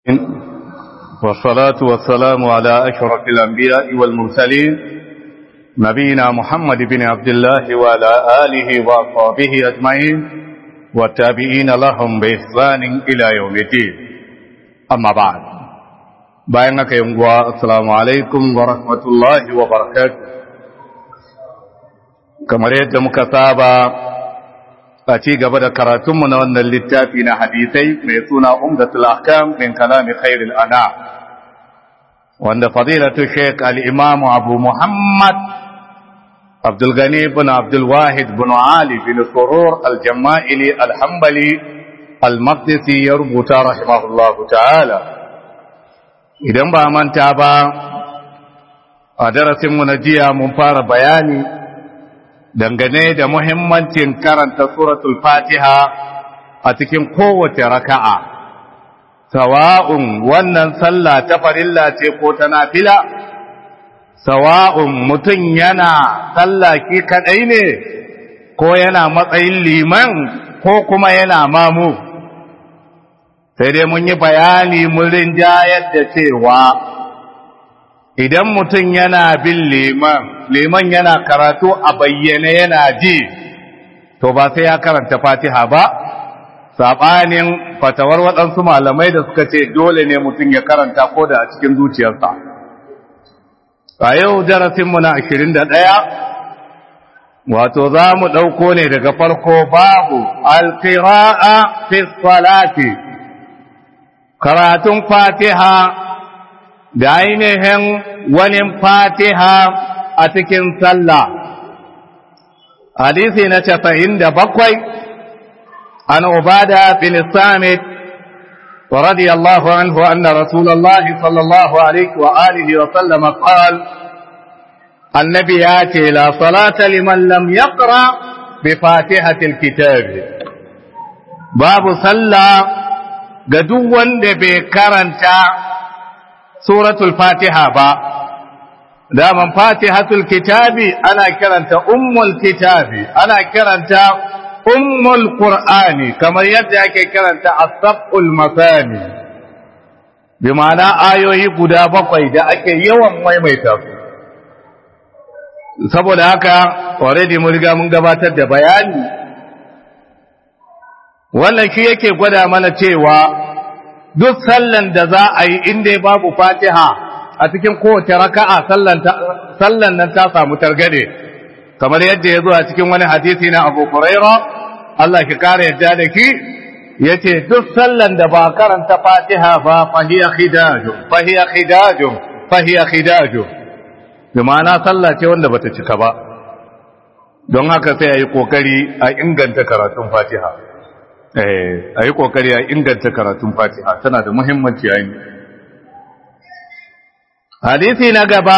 والصلاة والسلام على أشرف الأنبياء والمرسلين نبينا محمد بن عبد الله وعلى آله وصحبه أجمعين والتابعين لهم بإحسان إلى يوم الدين أما بعد بينك يوم السلام عليكم ورحمة الله وبركاته كما رأيت مكتابة a ci gaba da karatunmu na wannan littafi na hadisai mai suna umdatul ahkam min kalami khairil ana wanda fadilatu sheikh al-imam abu muhammad abdul ghani ibn abdul wahid ibn ali bin surur al-jama'ili al-hanbali al-maqdisi ya rubuta rahimahullah ta'ala idan ba manta ba a darasin mu na jiya mun fara bayani dangane da muhimmancin karanta suratul fatiha a cikin kowace raka'a sawa'un wannan sallah ta farilla ce ko ta nafila sawa'un mutum yana sallah ki kadai ne ko yana matsayin liman ko kuma yana mamu sai dai mun yi bayani mun rinjayar da cewa idan mutum yana bin liman yana karatu a bayyane yana ji to ba sai ya karanta fatiha ba saɓanin fatawar waɗansu malamai da suka ce dole ne mutum ya karanta ko da a cikin zuciyarsa a yau darasinmu na 21 wato za mu ɗauko ne daga farko babu alƙira'a fi salati karatun fatiha da ainihin wani fatiha a cikin sallah hadisi na 97 an ubada bin samit radiyallahu anhu anna rasulullah sallallahu alaihi wa alihi wa sallam qala annabi ya ce la salata liman lam yaqra bi fatihatil kitab babu sallah ga duk wanda bai karanta suratul fatiha ba daman fatihatul kitabi ana kiranta ummul kitabi ana kiranta ummul qur'ani kamar yadda ake kiranta as-sab'ul masani bi ma'ana ayoyi guda 7 da ake yawan maimaita su saboda haka already mun riga mun gabatar da bayani wannan shi yake gwada mana cewa duk sallan da za a yi inda babu fatiha a cikin kowace raka'a sallan nan ta samu targade kamar yadda ya zo a cikin wani hadisi na Abu Hurairah Allah ki kare yadda da ki yace duk sallan da ba karanta fatiha ba fahiya khidajun bi ma'ana sallah ce wanda bata cika ba don haka sai ayi kokari a inganta karatun fatiha a yi ƙoƙari a inganta karatun fatiha tana da muhimmanci yayin hadisi na gaba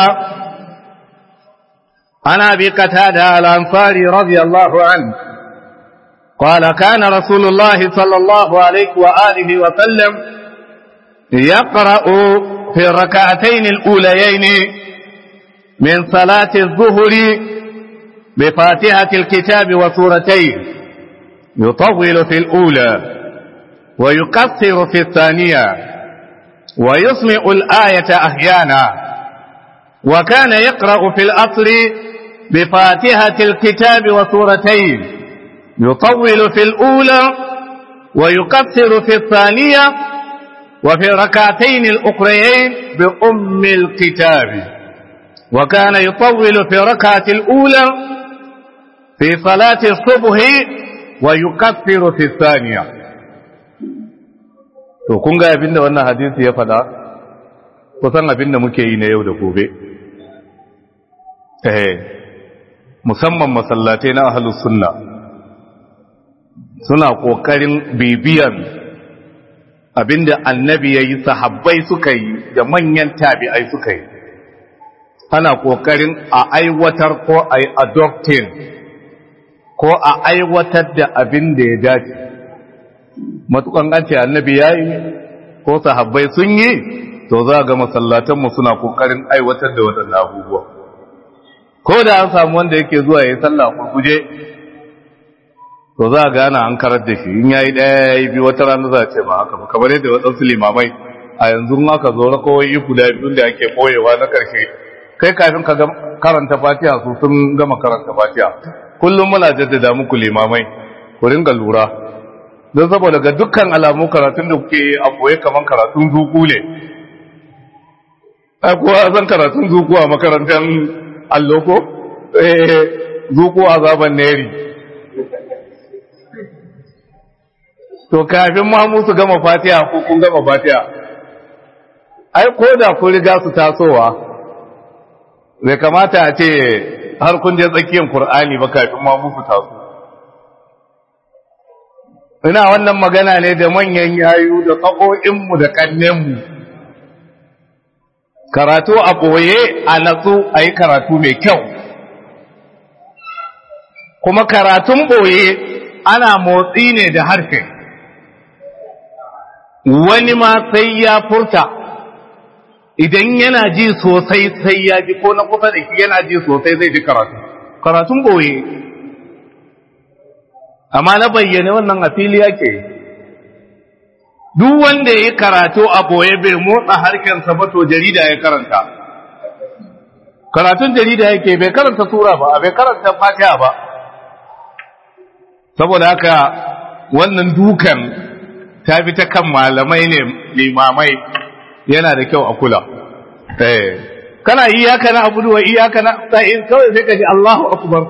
ana bi qatada al-ansari radiyallahu anhu qala kana rasulullah sallallahu alayhi wa alihi wa sallam yaqra'u fi rak'atayn al-ulayayn min salati adh-dhuhri bi fatihati al-kitab wa suratayn يطول في الأولى ويقصر في الثانية ويسمع الآية أحيانا وكان يقرأ في الأصل بفاتحة الكتاب وسورتين يطول في الأولى ويقصر في الثانية وفي ركعتين الأخريين بأم الكتاب وكان يطول في ركعة الأولى في صلاة الصبح wa yukaffiru fi thaniya to kun ga abinda wannan hadisi ya fada kusan abinda muke yi na yau da gobe musamman masallatai na ahlus sunna suna kokarin bibiyan abinda annabi yayi sahabbai suka yi da manyan tabi'ai suka yi ana kokarin a aiwatar ko ai adopting ko a aiwatar da abin da ya dace matukan an ce annabi yayi ko sahabbai sun yi to za ga masallatanmu suna kokarin aiwatar da waɗannan abubuwa ko da an samu wanda yake zuwa yayin sallah kurkuje to za ga ana an karar da shi in yayi daya yayi bi wata rana za ce ba haka ba kamar yadda wadansu limamai a yanzu aka zo rakawoyi guda biyu da ake boyewa na karshe kai kafin ka karanta fatiha su sun gama karanta fatiha. Kullum muna jaddada muku limamai ku ringa lura don saboda ga dukkan alamu karatun da kuke a boye kaman karatun zuku ne. Ai kuwa zan karatun zuku a makarantar allo ko zuku azaban neri. To kafin ma musu gama fatiha ko kun gama fatiha, ai ko da kun riga su tasowa bai kamata a ce har kun je tsakiyar Qur'ani ba kafin ma musu taso. Ina wannan magana ne da manyan yayu da tsako'inmu da kannenmu. Karatu a ɓoye a natsu a yi karatu mai kyau. Kuma karatun ɓoye ana motsi ne da harshe. Wani ma sai ya furta, idan yana ji sosai sai ya ji ko na kusa da shi yana ji sosai zai ji karatu. Karatun ɓoye. Amma na bayyane wannan a fili yake. Duk wanda ya yi karatu a ɓoye bai motsa harshensa ba to jarida ya karanta. Karatun jarida yake bai karanta sura ba, bai karanta fatiha ba. Saboda haka wannan dukan ta fi ta kan malamai ne limamai yana da kyau a kula. Kana iyaka na abudu wa iyaka na sa'in kawai sai ka ji Allahu akbar.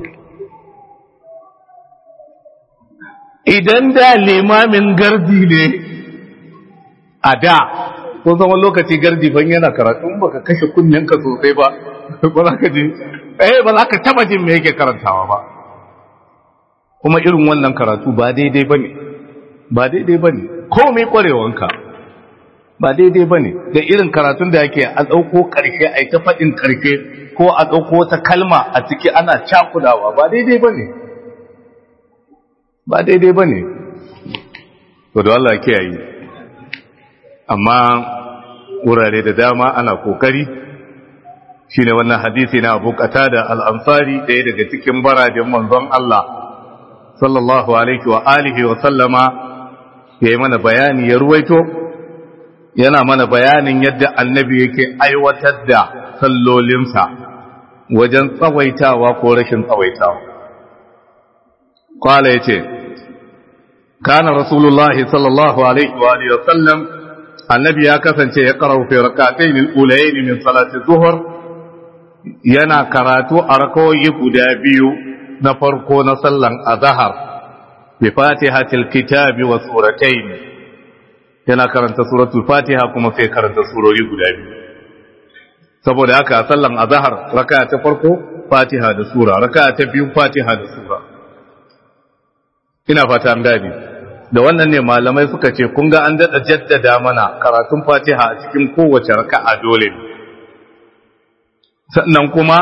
Idan da limamin gardi ne a da ko zaman lokaci gardi ban yana karatu baka kashe kunnenka sosai ba ba za ka ji ba za ka taba jin me yake karantawa ba. Kuma irin wannan karatu ba daidai bane, ba daidai bane komai kwarewanka ba daidai bane da irin karatun da yake a dauko karshe ai ta fadin karshe ko a dauko ta kalma a ciki ana cakudawa ba daidai bane, ba daidai bane. To da Allah yake yi, amma wurare da dama ana kokari. Shine wannan hadisi na Abu Qatada al-Ansari ɗaya daga cikin barajin manzon Allah sallallahu alaihi wa alihi wa sallama ya yi mana bayani ya ruwaito, yana mana bayanin yadda annabi yake aiwatar da sallolinsa wajen tsawaitawa ko rashin tsawaitawa. Kwala ya ce, kana Rasulullahi sallallahu alaihi wa alihi wa sallam, annabi ya kasance ya karau fi rak'atayn al-ulayn min salati zuhur, yana karatu a rakawoyi guda biyu na farko na sallan azhar bi fatihatil kitabi wa suratayn, yana karanta suratul fatiha kuma sai karanta surori guda biyu. Saboda haka sallan azhar raka'a ta farko fatiha da sura, raka'a ta biyu fatiha da sura. Ina fata an gane. Da wannan ne malamai suka ce kun ga an dada jaddada mana karatun fatiha a cikin kowace raka'a dole. Sannan kuma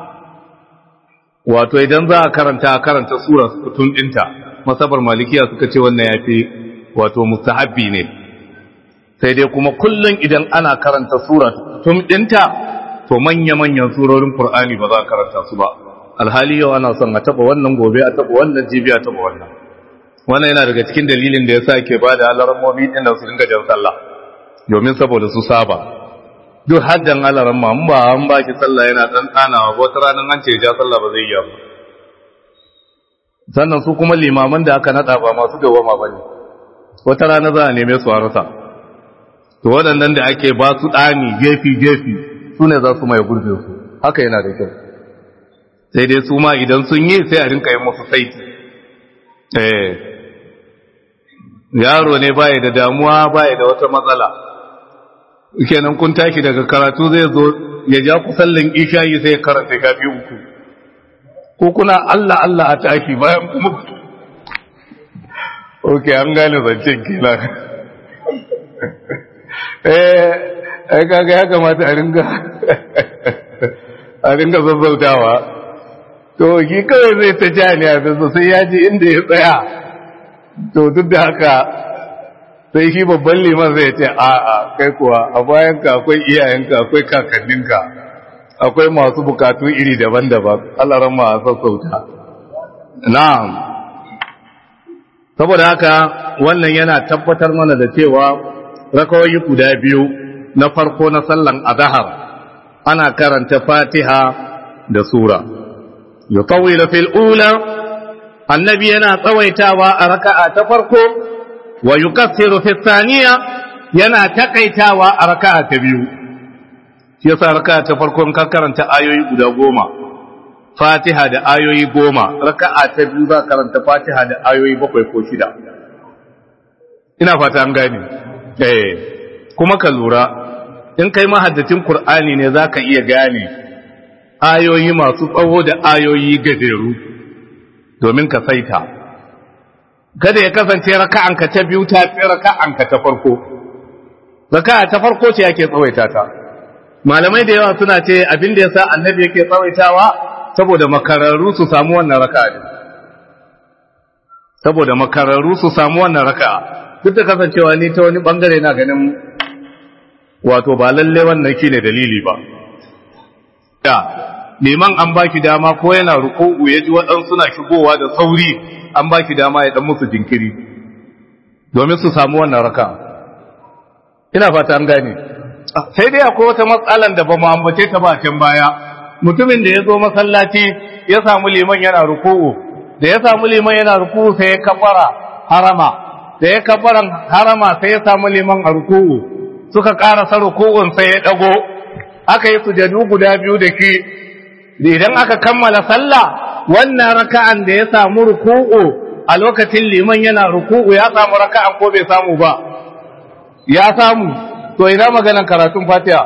wato idan za a karanta sura sukutun dinta, masabar malikiya suka ce wannan yafi wato mustahabbi ne. Sai dai kuma kullun idan ana karanta sura sukutun dinta to manya-manyan surorin Qur'ani ba za a karanta su ba. Alhali yau ana son a taba wannan gobe a taba wannan jibi a taba wannan. Wannan yana daga cikin dalilin da yasa ke bada alarmomi din da su dinga jan sallah domin saboda su saba. Duk haddan alarma in ba an baki sallah yana dan tsanawa wata ranar an ce ja sallah ba zai yi ba. Sannan su kuma limaman da aka nada ba masu dawama bane. Wata rana za a neme su a rasa. To waɗannan da ake ba su dani gefi su ne za su mai gurbin su. Haka yana da kyau. Sai dai su ma idan sun yi sai a rinka yi musu saiti. Yaro ne baya da damuwa baya da wata matsala. Kenan kun tashi daga karatu zai zo ya ja ku sallan isha'i sai ya karanta kafi uku. Ko kuna Allah Allah a tashi bayan kuma okay, an gane zancen kila. Kaga ya kamata a ringa zazzautawa. To shi kawai zai ta ja ne a bisa sai ya ji inda ya tsaya. To duk da haka sai shi babban liman zai ce a'a kai kuwa a bayanka akwai iyayenka akwai kakanninka akwai masu bukatu iri daban-daban. Allah ran ma sassauta. Na'am. Saboda haka wannan yana tabbatar mana da cewa rakawoyi guda biyu na farko na sallan azhar ana karanta Fatiha da sura yutawwilu fil ula annabi yana tsawaitawa a raka'a ta farko wa yukassiru fi thaniya yana takaitawa a raka'a ta biyu shi yasa raka'a ta farko in ka karanta ayoyi guda 10 Fatiha da ayoyi 10 raka'a ta biyu za karanta Fatiha da ayoyi 7 ko 6 ina fata an gane kuma ka lura in kai mahaddacin Qur'ani ne zaka iya gane ayoyi masu tsawo da ayoyi gajeru domin ka saita kada ya kasance raka'anka ta biyu ta fi raka'anka ta farko raka'a ta farko ce yake tsawaita ta malamai da yawa suna ce abin da yasa annabi yake tsawaitawa saboda makararru su samu wannan raka'a saboda makararru su samu wannan raka'a duk da kasancewa ni ta wani bangare na ganin wato ba lalle wannan shine dalili ba da liman an baki dama ko yana ruku'u ya ji waɗansu suna shigowa da sauri an baki dama ya dan musu jinkiri domin su samu wannan raka'a ina fata an gane sai dai akwai wata matsalan da ba mu ambace ta ba can baya mutumin da ya zo masallaci ya samu liman yana ruku'u da ya samu liman yana ruku'u sai ya kabbara harama da ya kabbaran harama sai ya samu liman a ruku'u suka karasa ruku'un sai ya dago aka yi sujadu guda biyu da ki idan aka kammala sallah wannan raka'an da ya samu ruku'u a lokacin liman yana ruku'u ya samu raka'an ko bai samu ba ya samu to ina maganan karatun Fatiha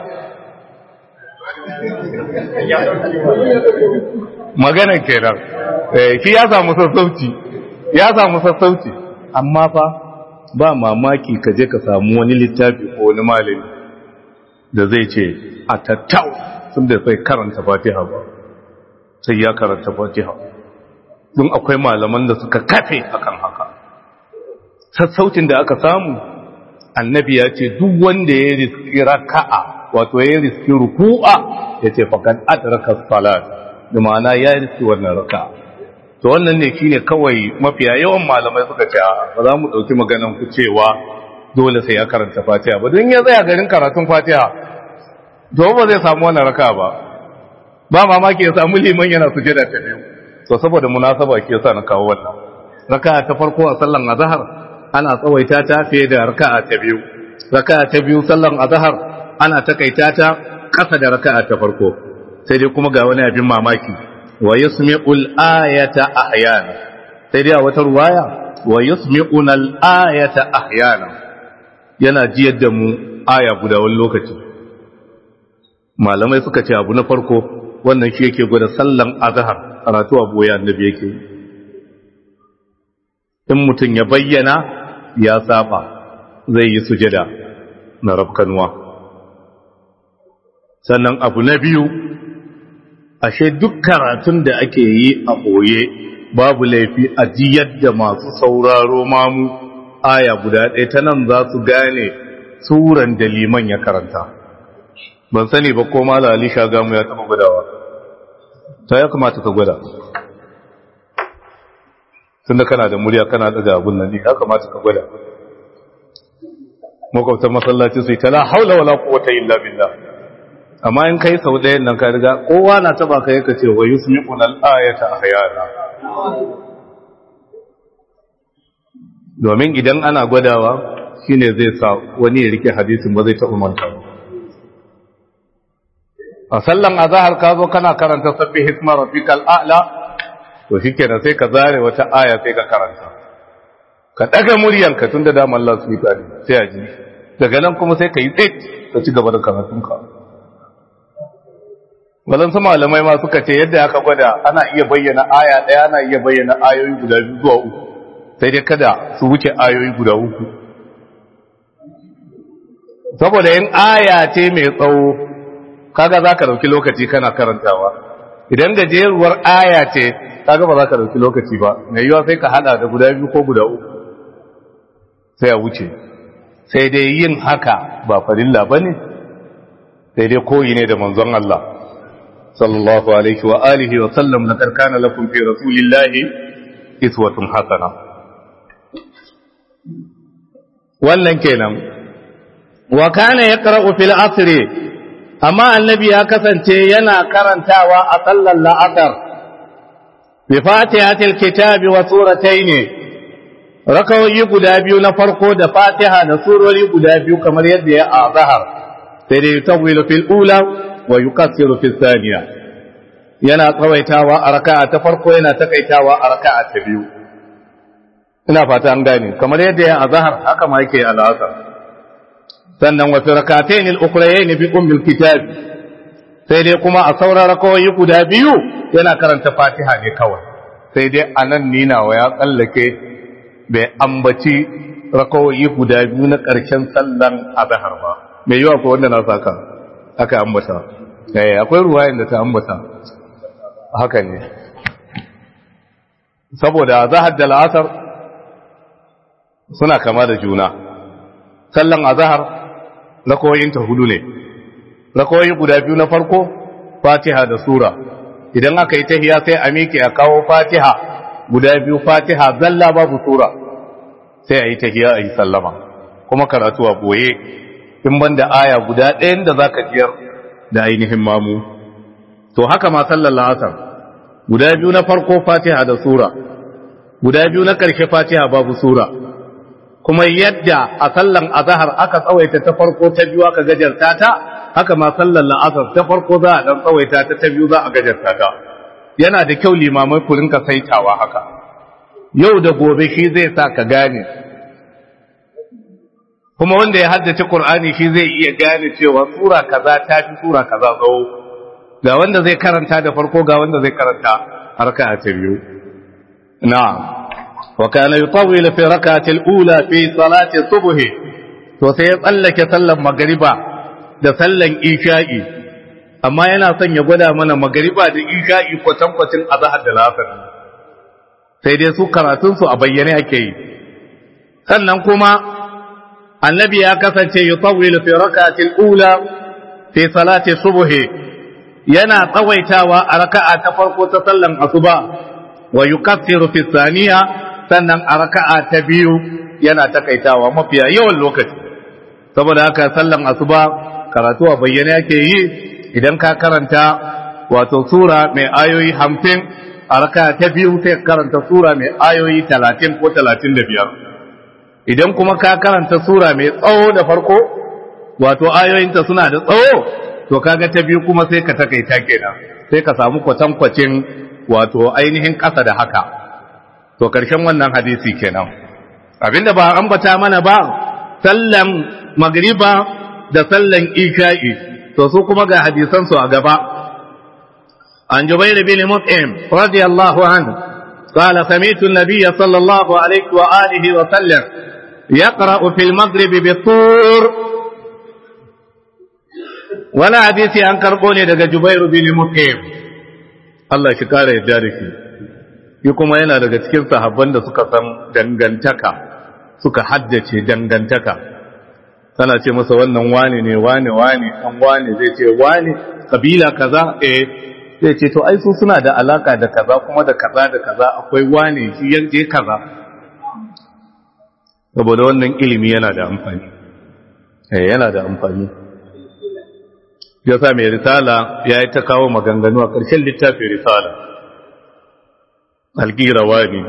maganan kenan ki ya samu sassauci amma fa ba mamaki ka je ka samu wani littafi ko wani malami da zai ce a tattau sun da sai karanta Fatiha ba sai ya karanta Fatiha don akwai malaman da suka kafe akan haka sassaucin da aka samu annabi ya ce duk wanda ya riski raka'a wato ya riski ruku'a ya ce faqad adraka salat da ma'ana ya riski wannan raka'a to wannan ne shine kawai mafiya yawan malamai suka ce ba za mu dauki maganan ku cewa dole sai ya karanta Fatiha ba don ya tsaya garin karatun Fatiha to ba zai samu wannan raka'a ba mamaki ya samu liman yana sujada ta biyu to saboda munasaba ke yasa na kawo wannan raka'a ta farko a sallan azhar ana tsawaita ta fiye da raka'a ta biyu raka'a ta biyu sallan azhar ana takaita ta kasa da raka'a ta farko sai dai kuma ga wani abin mamaki wa yusmi'ul ayata ahyana sai dai a wata ruwaya wa yusmi'una al-ayata ahyana yana jiyar da mu aya guda wani lokaci malamai suka ce abu na farko wannan shi yake gwada sallan azhar karatu abu ya annabi yake in mutum ya bayyana ya saba zai yi sujada na rabkanwa sannan abu na biyu ashe duk karatun da ake yi a ɓoye babu laifi a jiyar da masu sauraro mamu aya guda ɗaya ta nan za su gane suran da liman ya karanta ban sani ba ko mala ali shagamu ya taɓa gwadawa ta ya kamata ka gwada tunda kana da murya kana daga abun nan ya kamata ka gwada makwabtan masallaci sai ta la haula wala quwwata illa billah amma in kai sau ɗayan nan ka riga kowa na taba ka yaka ce wa yusmi'una al-ayata ahyana domin idan ana gwadawa shine zai sa wani ya rike hadisin ba zai taɓa manta ba a sallan azhar ka zo kana karanta sabbi hisma rabbikal a'la to shikenan sai ka zare wata aya sai ka karanta ka daga muryanka tunda da Allah su yi tare sai a ji daga nan kuma sai ka yi tsit ka ci gaba da karatunka wadansu malamai ma suka ce yadda aka gwada ana iya bayyana aya ɗaya ana iya bayyana ayoyi guda biyu zuwa uku sai dai kada su wuce ayoyi guda uku saboda yin aya ce mai tsawo kaga za ka ɗauki lokaci kana karantawa idan gajeruwar aya ce kaga ba za ka ɗauki lokaci ba mai yiwa sai ka hada da guda biyu ko guda uku sai a wuce sai dai yin haka ba farilla ba ne sai dai koyi ne da manzon Allah sallallahu alaihi wa alihi wa sallam laqad kana lakum fi rasulillahi iswatun hasana wannan kenan wa kana yaqra'u fil asri amma annabi ya kasance yana karantawa a sallar la'asar bi fatihatil kitabi wa suratayn rakawoyi guda biyu na farko da fatiha da surori guda biyu kamar yadda ya azhar sai dai yutawwilu fil ula wa yuqassiru fil thaniya yana tsawaitawa a raka'a ta farko yana takaitawa a raka'a ta biyu ina fata an gane kamar yadda ya azhar haka ma yake al-asr sannan wa fi rak'atayn al-ukhrayn bi ummil kitab sai dai kuma a sauran rakawoyi guda biyu yana karanta fatiha ne kawai sai dai anan ninawa ya tsallake bai ambaci rakawoyi guda biyu na ƙarshen sallan azhar ba mai yiwa ko wanda na saka aka ambata akwai ruwayan da ta ambata haka ne saboda azhar da al'asr suna kama da juna sallan azhar rakawoyin ta hudu ne rakawoyi guda biyu na farko fatiha da sura idan aka yi tahiya sai a miƙe a kawo fatiha guda biyu fatiha zalla babu sura sai a yi tahiya a yi sallama kuma karatu a boye in banda aya guda ɗayan da zaka jiyar da ainihin mamu to haka ma sallar la'asar guda biyu na farko fatiha da sura guda biyu na ƙarshe fatiha babu sura kuma yadda a sallan azhar aka tsawaita ta farko ta biyu aka gajarta ta haka ma sallar la'asar ta farko za a dan tsawaita ta biyu za a gajarta ta yana da kyau limamai ku rinka saitawa haka yau da gobe shi zai sa ka gane kuma wanda ya haddace Qur'ani shi zai iya gane cewa sura kaza ta fi sura kaza tsawo ga wanda zai karanta da farko ga wanda zai karanta a raka'a ta biyu na'am wa kana yutawwil fi rak'ati al-ula fi salati subh to sai ya tsallake sallan magriba da sallan isha'i amma yana son ya gwada mana magriba da isha'i kwatankwacin azhar da la'asar sai dai su karatun su a bayyane ake yi sannan kuma annabi ya kasance yutawwil fi rak'ati al-ula fi salati subh yana tsawaitawa a raka'a ta farko ta sallan asuba wa yukassiru fi thaniya sannan a raka'a ta biyu yana takaitawa mafiya yawan lokaci saboda haka sallan asuba karatu a bayyane yake yi idan ka karanta wato sura mai ayoyi 50 a raka'a ta biyu sai karanta sura mai ayoyi 30 ko 35 idan kuma ka karanta sura mai tsawo da farko wato ayoyinta suna da tsawo to kaga ta biyu kuma sai ka takaita kenan sai ka samu kwatankwacin wato ainihin ƙasa da haka to karshen wannan hadisi kenan abinda ba ambata mana ba sallan magriba da sallan isha'i to su kuma ga hadisan su a gaba an Jubair bin Mut'im radiyallahu anhu قال سمعت النبي صلى الله عليه وآله وسلم يقرأ في المغرب بالطور ولا حديث عن كربوني دغ جبير بن مطعم الله shi kare yadda da shi yi kuma yana daga cikin sahabban da suka san dangantaka suka haddace dangantaka tana ce masa wannan wani ne wani dan wani zai ce wani kabila kaza zai ce to ai su suna da alaka da kaza kuma da kaza da kaza akwai wani shi yanke kaza saboda wannan ilimi yana da amfani yana da amfani yasa mai risala ya yi ta kawo maganganu a ƙarshen littafin risala alƙirawani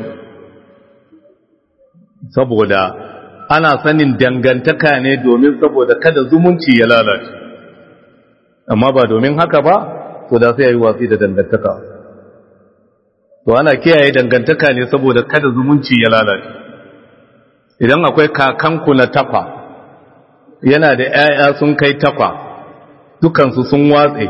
saboda ana sanin dangantaka ne domin saboda kada zumunci ya lalace amma ba domin haka ba to da sai ya yi watsi da dangantaka to ana kiyaye dangantaka ne saboda kada zumunci ya lalace idan akwai kakanku na tafa yana da 'ya'ya sun kai tafa dukansu sun watse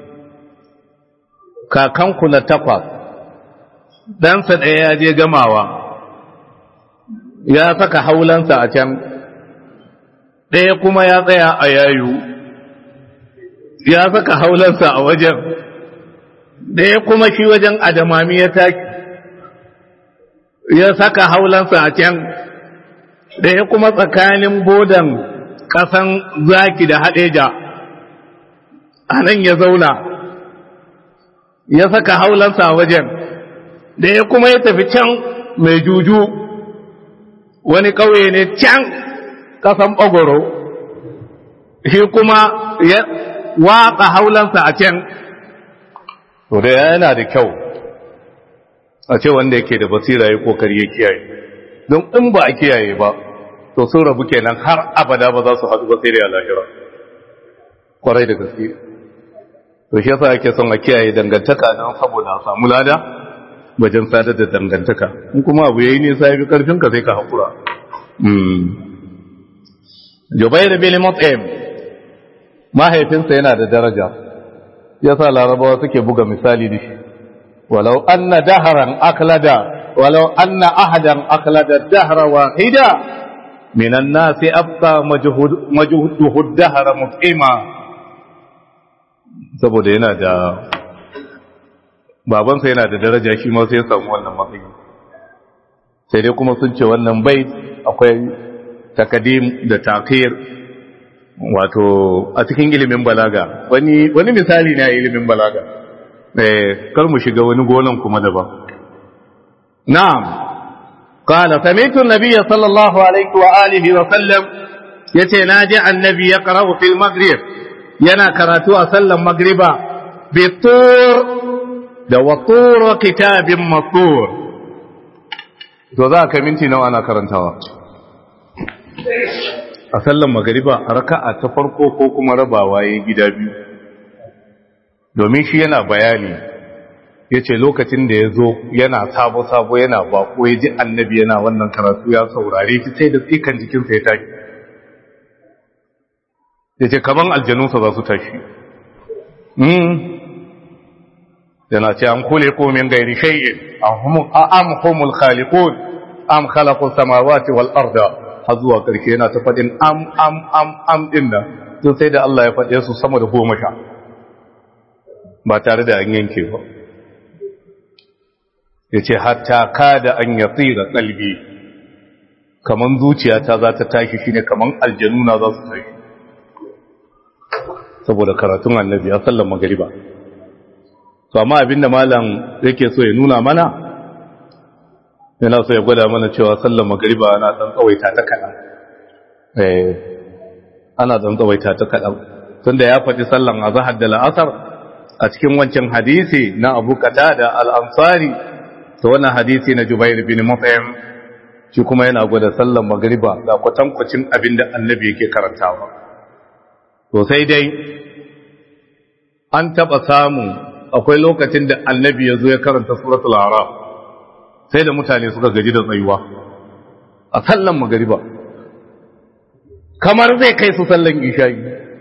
kakanku na tafa ɗansa ɗaya ya je gamawa ya saka haulansa a can ɗaya kuma ya tsaya a yayu ya saka haulansa a wajen ɗaya kuma shi wajen adamami ya taki ya saka haulansa a can ɗaya kuma tsakanin bodan ƙasan zaki da haɗeja a nan ya zauna ya saka haulansa a wajen ɗaya kuma ya tafi can mai juju wani ƙauye ne can ƙasan ɓagoro shi kuma ya watsa haulansa a can. To da yana da kyau a ce wanda yake da basira ya kokari ya kiyaye, don in ba a kiyaye ba to sun rabu kenan har abada ba za su haɗu ba sai da lahira, kwarai da gaske. To shi yasa ake son a kiyaye dangantaka don saboda a samu lada wajen sadar da dangantaka. In kuma abu yayi nisa ya fi karfin ka sai ka hakura. Jubair bin Mut'im mahaifinsa yana da daraja, yasa larabawa suke buga misali da shi. walau anna dahran aklada dahra wahida minan nasi abqa majhuduhu dahra mut'ima. Saboda yana da babansa yana da daraja, shi ma sai ya samu wannan matsayi. Sai dai kuma sun ce wannan bai akwai takadim da takir, wato a cikin ilimin balaga wani misali ne a ilimin balaga, kar mu shiga wani gonan kuma daban. Na'am, qala sami'tu an-nabiy sallallahu alaihi wa alihi wa sallam, yace naji annabi ya qara'u fil maghrib, yana karatu a sallan magriba bi tur da watur kitabin mastur. To za ka minti nawa ana karantawa a sallan magriba, raka'a ta farko ko kuma rabawa yayin gida biyu? Domin shi yana bayani yace lokacin da yazo yana sabo yana bako, ya ji annabi yana wannan karatu ya saurare shi sai da tsikan jikinsa ya tashi. Yace kaman aljanunsa za su tashi. Yana ce an kule ko min gairi shay'in am humul khaliqun am khalaqus samawati wal arda, har zuwa karshe yana ta fadin am din nan, to sai da Allah ya fade su sama da 10 ba tare da an yanke ba. Yace hatta kada an yatira qalbi, kaman zuciyata za ta tashi, shine kaman aljanuna za su tashi saboda karatun annabi a sallar magriba. To amma abinda malam yake so ya nuna mana, yana so ya gwada mana cewa sallar magriba ana dan tsawaita ta kadan. Ana dan tsawaita ta kadan, tunda ya faɗi sallan azhar da la'asar a cikin wancan hadisi na Abu Qatada al-Ansari. To wannan hadisi na Jubair bin Mut'im shi kuma yana gwada sallar magriba ga kwatankwacin abinda annabi yake karantawa. To sai dai an taba samu akwai lokacin da annabi ya zo ya karanta suratul Araf, sai da mutane suka gaji da tsayuwa a sallan magariba, kamar zai kai su sallan isha'i.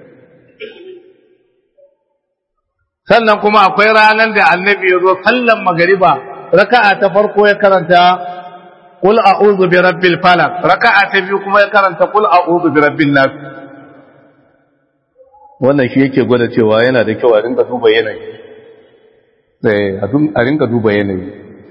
Sannan kuma akwai ranar da annabi ya zo sallan magariba, raka'a ta farko ya karanta qul a'udhu bi rabbil falaq, raka'a ta biyu kuma ya karanta qul a'udhu bi rabbin nas. Wannan shi yake gwada cewa yana da kyau a rinka duba yanayi. A rinka duba yanayi.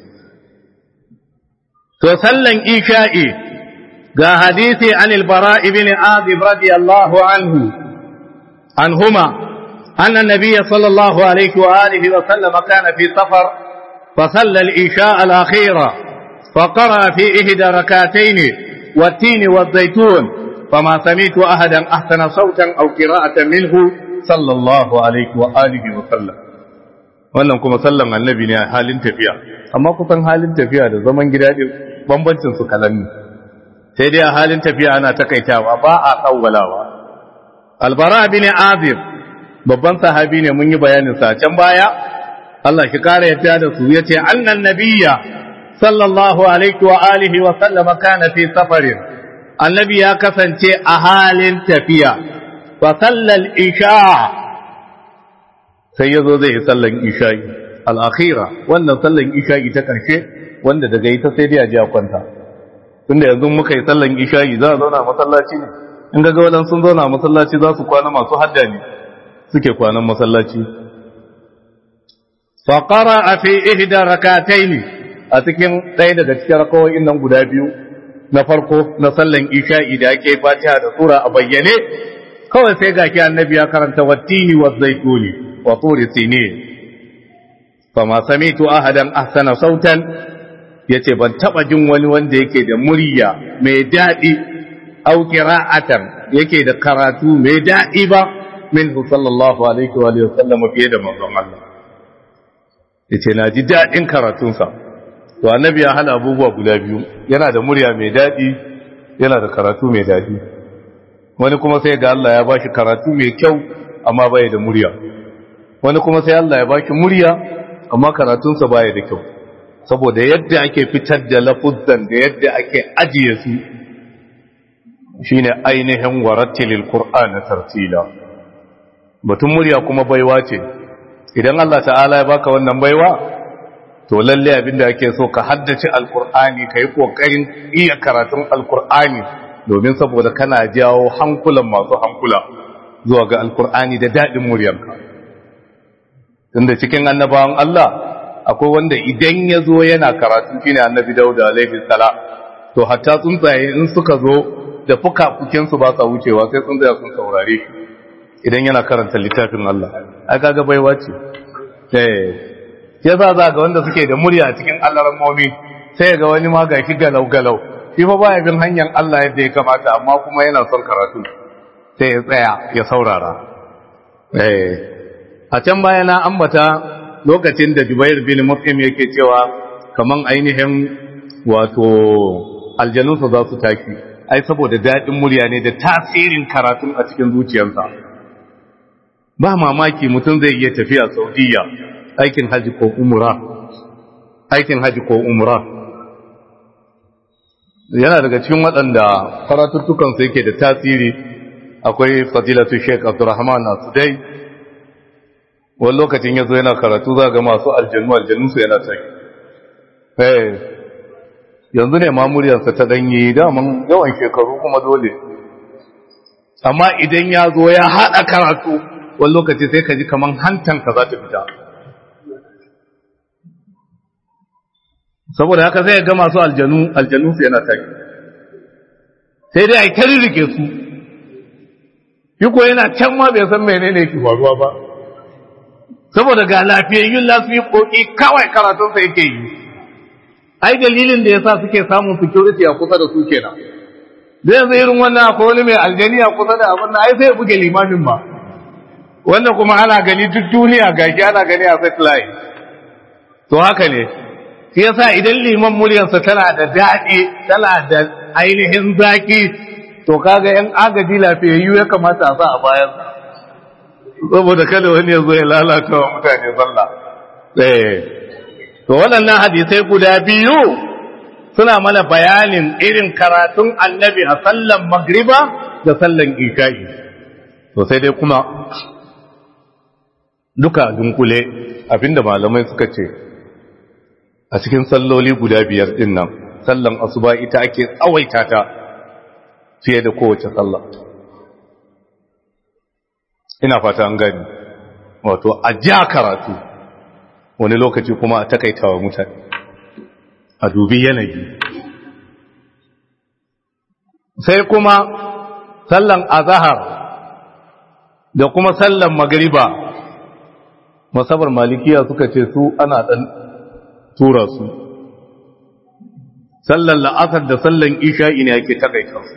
To sallan isha'i ga hadisi an al-bara ibn azib radiyallahu anhuma anna an-nabiy sallallahu alayhi wa alihi wa sallam kana fi safar fa salla al-isha' al-akhira fa qara fi ihda rak'atayn wat-tin waz-zaytun فما سمعت أحدا أحسن صوتا أو قراءة منه صلى الله عليه وآله وسلم. wannan kuma sallan annabi ne a halin tafiya, amma kusan halin tafiya da zaman gida din bambancin su kalan ne, sai dai a halin tafiya ana takaitawa ba a tsawwalawa. Albara bin Azib babban sahabi ne, mun yi bayanin sa can baya, Allah shi kare yadda da su, yace annan nabiyya sallallahu alaihi wa alihi wa sallam kana fi safarin, annabi ya kasance a halin tafiya, fa sallal isha, sai yazo zai yi sallan isha'i al-akhira, wannan sallan isha'i ta karshe wanda daga ita sai dai a ji a kwanta. Tunda yanzu muka yi sallan isha'i za a zauna masallaci ne, in ga wadan sun zauna masallaci za su kwana, masu hadda ne suke kwanan masallaci. Fa qara'a fi ihda rak'atayn, a cikin ɗaya daga cikin rakawoyin nan guda biyu na farko na sallan isha'i da ake fatiha da sura a bayyane, kawai sai ga ki annabi ya karanta wattini wa zaituni wa turi sinin. Fama samitu ahadan ahsana sautan, yace ban taba jin wani wanda yake da murya mai dadi au qira'atan yake da karatu mai daɗi ba minhu sallallahu alaihi wa sallam fiye da manzon Allah yace na ji daɗin karatunsa to annabi ya hana abubuwa guda biyu yana da murya mai daɗi yana da karatu mai daɗi wani kuma sai ga Allah ya bashi karatu mai kyau amma bai da murya wani kuma sai Allah ya bashi murya amma karatunsa baya da kyau saboda yadda ake fitar da lafuzzan da yadda ake ajiye su shine ainihin warattilil qur'ana tartila batun murya kuma baiwa ce idan Allah ta'ala ya baka wannan baiwa to lalle abinda ake so ka haddace alqur'ani kai kokarin iya karatun alqur'ani domin saboda kana jawo hankulan masu hankula zuwa ga alqur'ani da dadin muryarka tunda cikin annabawan Allah akwai wanda idan ya zo yana karatu shine annabi Dawud alaihi salam to hatta tsuntsaye in suka zo da fukafukin su ba sa wucewa sai tsuntsaye sun saurare shi idan yana karanta littafin Allah ai kaga baiwa ce yasa za ga wanda suke da murya cikin alarammomi sai ga wani ma gashi galau galau shi fa baya bin hanyar Allah yadda ya kamata amma kuma yana son karatu sai ya tsaya ya saurara a can baya na ambata lokacin da Jubair bin Mut'im yake cewa kaman ainihin wato aljanunsa za su taki ai saboda daɗin murya ne da tasirin karatun a cikin zuciyarsa ba mamaki mutum zai iya tafiya Saudiya aikin haji ko umra yana daga cikin waɗanda karatuttukansu yake da tasiri akwai fadilatu Sheikh Abdurrahman Asudai wani lokacin ya zo yana karatu za ga masu aljannunsu yana taki yanzu ne ma muryarsa ta danyi daman yawan shekaru kuma dole amma idan ya zo ya haɗa karatu wani lokaci sai ka ji kaman hantanka za ta fita saboda haka sai ga masu aljannunsu yana taki sai dai a yi taririke su yi ko yana can ma bai san menene ke faruwa ba saboda ga lafiyayyun lafiyoyi kawai karatunsa yake yi ai dalilin da yasa suke samun security a kusa da su kenan da yanzu irin wannan akwai wani mai aljani a kusa da abin nan ai sai ya buge limamin ba wannan kuma ana gani duk duniya gashi ana gani a satellite to haka ne shi yasa idan liman muryarsa tana da daɗi tana da ainihin zaki to kaga yan agaji lafiyayyu ya kamata a sa a bayan saboda kada wani ya zo ya lalata wa mutane sallah to waɗannan hadisai guda biyu suna mana bayanin irin karatun annabi a sallan magriba da sallan isha'i to sai dai kuma duka dunkule abinda malamai suka ce a cikin salloli guda biyar din nan sallan asuba ita ake tsawaita ta fiye da kowace sallah ina fata an gani wato a ja karatu wani lokaci kuma a takaitawa mutane a dubi yanayi sai kuma sallan azhar da kuma sallan magriba masabar malikiya suka ce su ana dan tura su sallan la'asar da sallan isha'i ne ake takaita su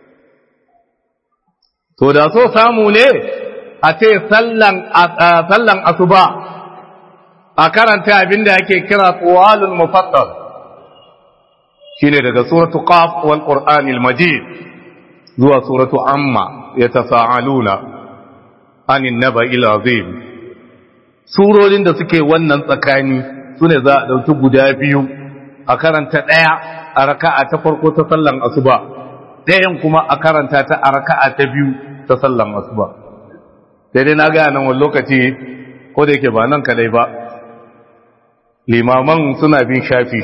to da so samu ne a ce sallan asuba a karanta abinda ake kira tuwalul mufassal shine daga suratu qaf wal qur'anil majid zuwa suratu amma yatasaaluna anin naba'il azim surorin da suke wannan tsakani sune za a dauki guda biyu a karanta daya a raka'a ta farko ta sallan asuba dayan kuma a karanta ta a raka'a ta biyu ta sallan asuba sai dai na ga nan wani lokaci ko da yake ba nan kadai ba limaman suna bin shafi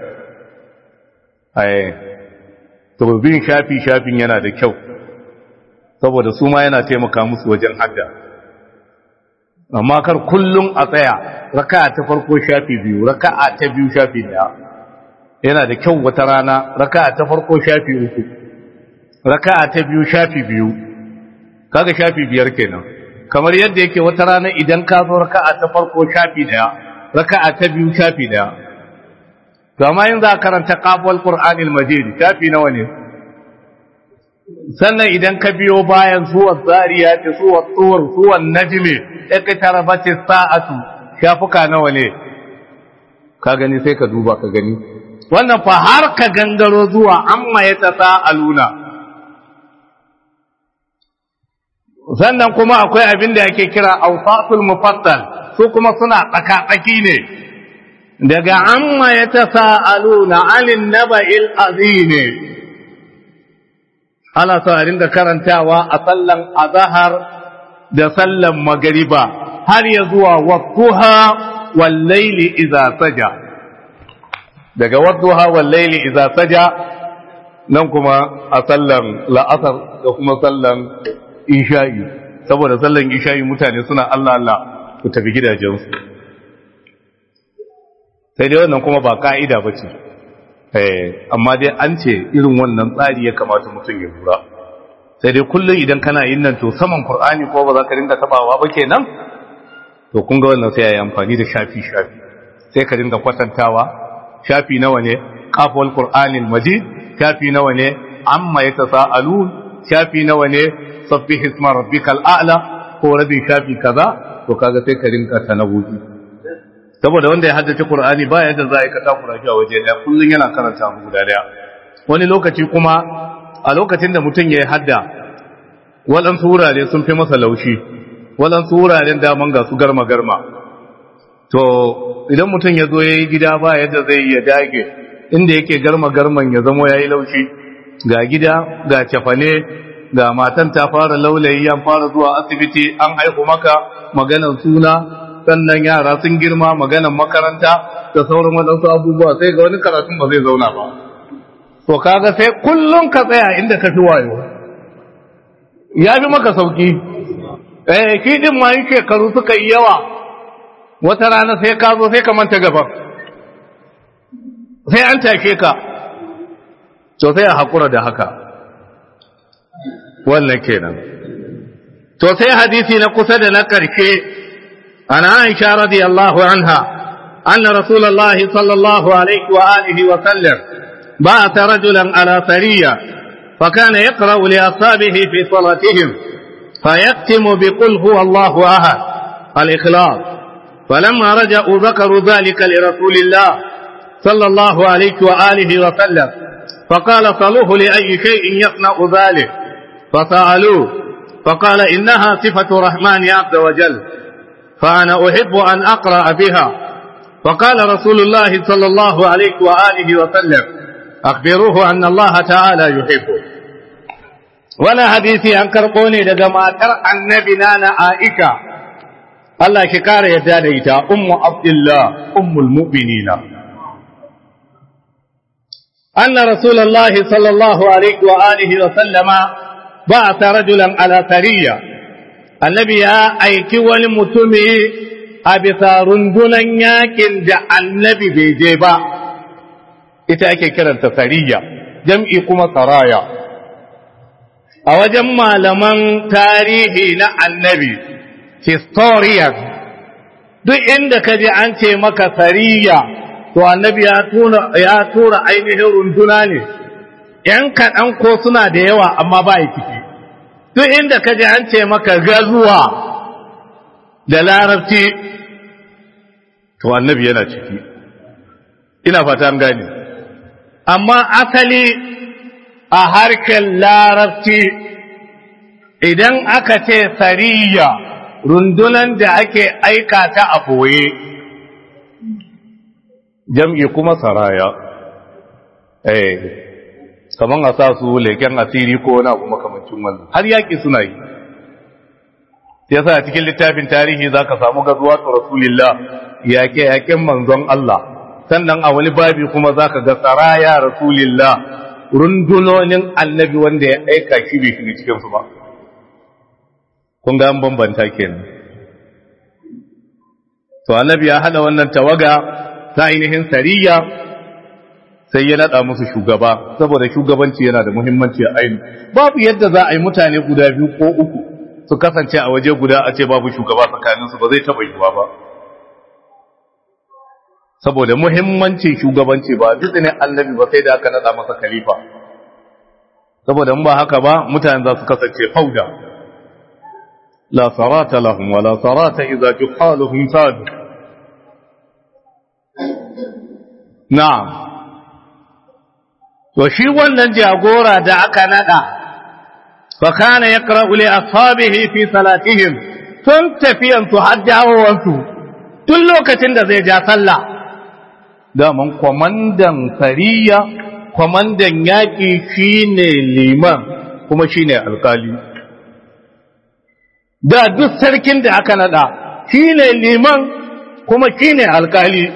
to bin shafin yana da kyau saboda su ma yana taimaka musu wajen hadda amma kar kullum a tsaya raka'a ta farko shafi biyu raka'a ta biyu shafi daya yana da kyau wata rana raka'a ta farko shafi uku raka'a ta biyu shafi biyu kaga shafi biyar kenan kamar yadda yake wata rana idan ka zo raka'a ta farko shafi daya raka'a ta biyu shafi daya to amma in za ka karanta qafwal qur'anil majid shafi nawa ne sannan idan ka biyo bayan suwar zariya ta suwar tsuwar suwar najmi ka tarabati sa'atu shafuka nawa ne ka gani sai ka duba ka gani wannan fa har ka gangaro zuwa amma ya tasaaluna sannan kuma akwai abin da yake kira awsatul mufassal su kuma suna tsaka-tsaki ne daga amma ya tasaaluna alin naba'il azim ana so a ringa karantawa a sallan azhar da sallan magariba har ya zuwa wadduha wal layli idza saja daga wadduha wal layli idza saja nan kuma a sallan la'asar da kuma sallan isha'i saboda sallan isha'i mutane suna Allah Allah ku tafi gidajensu sai dai wannan kuma ba ka'ida bace amma dai an ce irin wannan tsari ya kamata mutum ya lura sai dai kullum idan kana yin nan to saman Qur'ani ko ba za ka ringa tabawa ba kenan to kun ga wannan sai yayi amfani da shafi sai ka ringa kwatantawa shafi nawa ne qaful Qur'anil Majid shafi nawa ne amma yatasaalun shafi nawa ne sabbih isma rabbikal a'la ko rabin shafi kaza to kaga sai ka ringa tanawuji saboda wanda ya haddace Qur'ani ba yadda za ka takura shi a waje daya kullun yana karanta mu guda daya wani lokaci kuma a lokacin da mutum ya hadda waɗansu wurare sun fi masa laushi waɗansu wuraren daman ga su garma to idan mutum ya zo ya yi gida ba yadda zai ya dage inda yake garman ya zamo ya yi laushi ga gida ga cefane ga matan ta fara laulayi an fara zuwa asibiti an haihu maka maganar suna sannan yara sun girma maganar makaranta da sauran waɗansu abubuwa sai ga wani karatun ba zai zauna ba to kaga sai kullum ka tsaya inda ka fi wayo ya fi maka sauki ki din ma yin shekaru suka yi yawa wata rana sai ka zo sai ka manta gaba sai an take ka to sai a haƙura da haka wannan kenan to sai hadisi na kusa da na ƙarshe عن عائشة رضي الله عنها أن رسول الله صلى الله عليه وآله وسلم بعث رجلا على سرية فكان يقرأ لأصحابه في صلاتهم فيختم بقل هو الله أحد الإخلاص فلما رجعوا ذكروا ذلك لرسول الله صلى الله عليه وآله وسلم فقال صلوه لأي شيء يصنع ذلك فسألوه فقال إنها صفة الرحمن عز وجل فأنا أحب أن أقرأ بها فقال رسول الله صلى الله عليه وآله وسلم أخبروه أن الله تعالى يحبه ولا حديثي عن كرقوني لجماعة النبي نانا عائشة الله شكار يدانيتا أم عبد الله أم المؤمنين أن رسول الله صلى الله عليه وآله وسلم بعث رجلا على سرية annabi ya aiki wani mutumi a bisa rundunan yakin da annabi bai je ba ita ake kiranta sariya jam'i kuma saraya a wajen malaman tarihi na annabi historian duk inda ka je an ce maka sariya to annabi ya tura ainihin runduna ne ‘yan kaɗan ko suna da yawa amma ba ya ciki duk inda ka ji an ce maka gazuwa da larabci to annabi yana ciki ina fata an gane amma asali a harkar larabci idan aka ce sariya rundunan da ake aika ta a boye jam'i kuma saraya kaman a sa su leken asiri ko wani abu makamancin wannan har yaƙi suna yi yasa a cikin littafin tarihi zaka samu gazuwa ta rasulillah yaƙen manzon Allah sannan a wani babi kuma zaka ga saraya rasulillah rundunonin annabi wanda ya aika shi bai shiga cikin su ba kun ga an bambanta kenan to annabi ya hada wannan tawaga ta ainihin sariya sai ya nada musu shugaba saboda shugabanci yana da muhimmanci a aini babu yadda za a yi mutane guda biyu ko uku su kasance a waje guda a ce babu shugaba tsakaninsu ba zai taɓa yiwuwa ba saboda muhimmancin shugabanci ba duk ne annabi ba sai da aka nada masa khalifa saboda in ba haka ba mutane za su kasance fauda la sarata lahum wa la sarata idza juhaluhum sad na'am to shi wannan jagora da aka nada fa kana yaqra'u li ashabihi fi salatihim tun tafiyan su haddawansu tun lokacin da zai ja sallah daman kwamandan sariya kwamandan yaƙi shine liman kuma shine alkali da duk sarkin da aka nada shine liman kuma shine alkali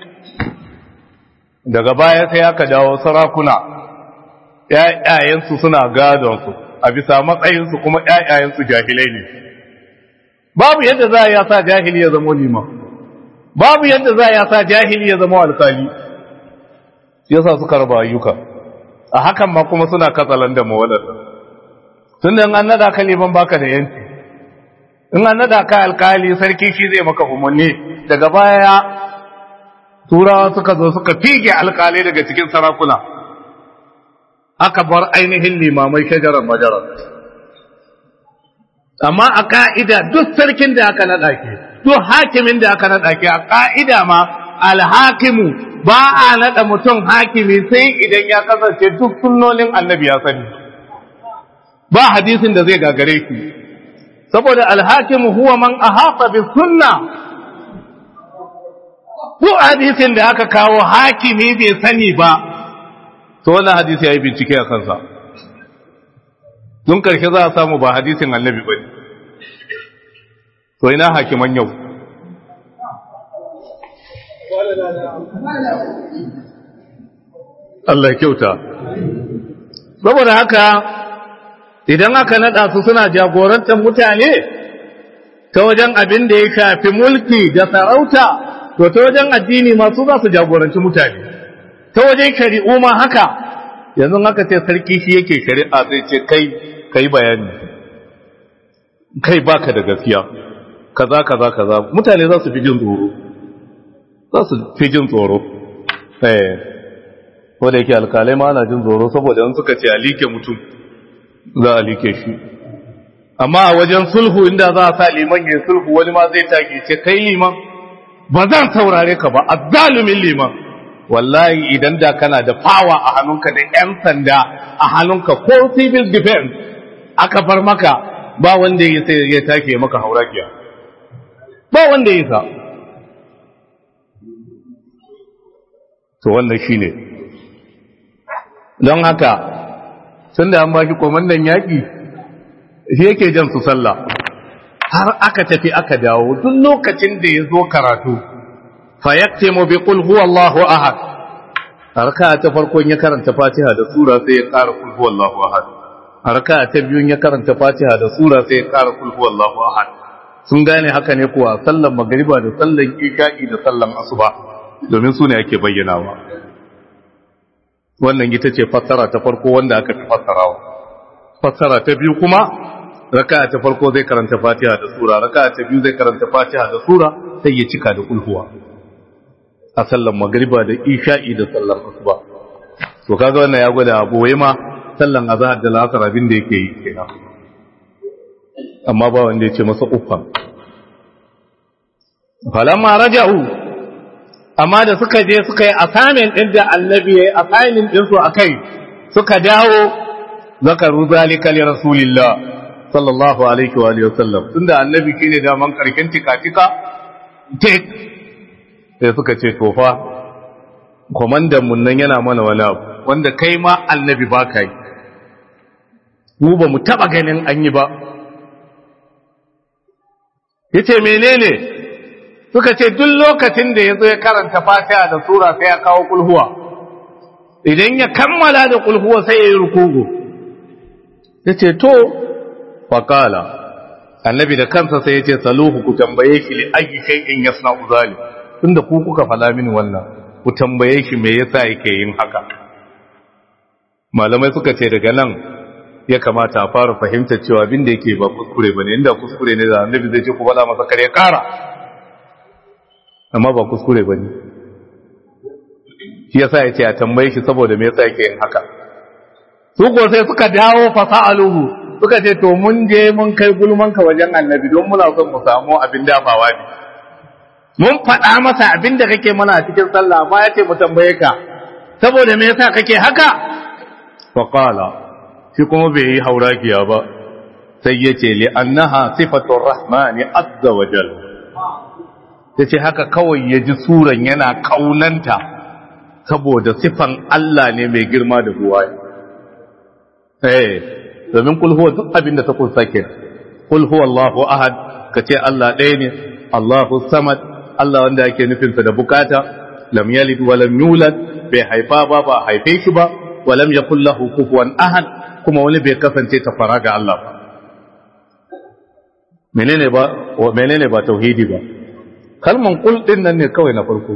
daga baya sai aka dawo sarakuna ƴaƴayensu suna gadonsu a bisa matsayinsu kuma ƴaƴayensu jahilai ne babu yadda za a sa jahili ya zama liman babu yadda za a sa jahili ya zama alkali yasa suka raba ayyuka a hakan ma kuma suna katsalan da mawalar tun da an nada ka liman baka da yanci in an nada ka alkali sarki shi zai maka umarni daga baya turawa suka zo suka fige alkalai daga cikin sarakuna aka bar ainihin limamai shajarar majarar amma a ka'ida duk sarkin da aka nada ke duk hakimin da aka nada ke a ka'ida ma alhakimu ba a nada mutum hakimi sai idan ya kasance duk sunnonin annabi ya sani ba hadisin da zai gagare shi saboda alhakimu huwa man ahata bi sunna duk hadisin da aka kawo hakimi bai sani ba to wannan hadisi yayi bincike a kansa tun karshe za a samu ba hadisin annabi bane to ina hakiman yau Allah ya kyauta saboda haka idan aka nada su suna jagorantar mutane ta wajen abin da ya shafi mulki da sarauta to ta wajen addini ma su za su jagoranci mutane ta wajen shari'u ma haka yanzu haka ce sarki shi yake shari'a zai ce kai bayani kai baka da gaskiya kaza kaza kaza mutane za su fi jin tsoro ko da yake alkalai ma ana jin tsoro saboda in suka ce a like mutum za a like shi amma a wajen sulhu inda za a sa liman ya sulhu wani ma zai take ce kai liman ba zan saurare ka ba azzalumin liman wallahi idan da kana da fawa a hannunka da yan sanda a hannunka ko civil defense aka far maka ba wanda ya sai ya take maka haurakiya ba wanda ya sa to wannan shine don haka sun da an baki komandan yaƙi shi yake jan su sallah har aka tafi aka dawo duk lokacin da ya zo karatu fa yaktimu bi qul huwallahu ahad harka ta farkon ya karanta fatiha da sura sai ya ƙara qul huwallahu ahad harka ta biyun ya karanta fatiha da sura sai ya ƙara qul huwallahu ahad sun gane haka ne kuwa sallan magriba da sallan isha'i da sallan asuba domin su ne ake bayyanawa wannan ita ce fassara ta farko wanda aka fi fassarawa fassara ta biyu kuma raka'a ta farko zai karanta fatiha da sura raka'a ta biyu zai karanta fatiha da sura sai ya cika da kulhuwa a sallan magriba da isha'i da sallan asuba to kaga wannan ya gwada abu wai ma sallan azhar da la'asar abin da yake yi kenan amma ba wanda ya ce masa uffa falamma raja'u amma da suka je suka yi assignment din da annabi ya yi assignment din su akai suka dawo zakaru zalika li rasulillah sallallahu alaihi wa alihi wasallam tunda annabi shine da man karkin tika tek sai suka ce to fa komandan mun nan yana mana wani abu wanda kai ma annabi ba kai mu ba mu taba ganin an yi ba yace menene suka ce duk lokacin da yazo ya karanta fatiha da sura sai ya kawo kulhuwa idan ya kammala da kulhuwa sai ya yi rukugu yace to faqala annabi da kansa sai yace saluhu ku tambaye shi li ayi shay'in yasna'u zalik tunda ku kuka fala mini wannan ku tambaye shi me yasa yake yin haka malamai suka ce daga nan ya kamata a fara fahimtar cewa abin da yake ba kuskure bane inda kuskure ne da annabi zai ce ku fada masa kare kara amma ba kuskure bane shi yasa yace a tambaye shi saboda me yasa yake yin haka su ko sai suka dawo fasa'aluhu suka ce to mun je mun kai gulmanka wajen annabi don muna son mu samu abin dafawa ne mun faɗa masa abin da kake mana a cikin sallah amma ya ce mu tambaye ka saboda me yasa kake haka fa qala shi kuma bai yi hauragiya ba sai ya ce li annaha sifatur rahmani azza wa jalla yace haka kawai ya ji suran yana kaunanta saboda sifan Allah ne mai girma da buwaya domin kul huwa duk abin da ta kunsa ke kul huwa Allahu ahad kace Allah ɗaya ne Allahu samad Allah wanda yake nufin sa da bukata lam yalid wa lam yulad bai haifa ba haife shi ba wa lam yakul lahu kufuwan ahad kuma wani bai kasance ta fara ga Allah ba menene ba tauhidi ba kalman kul din nan ne kawai na farko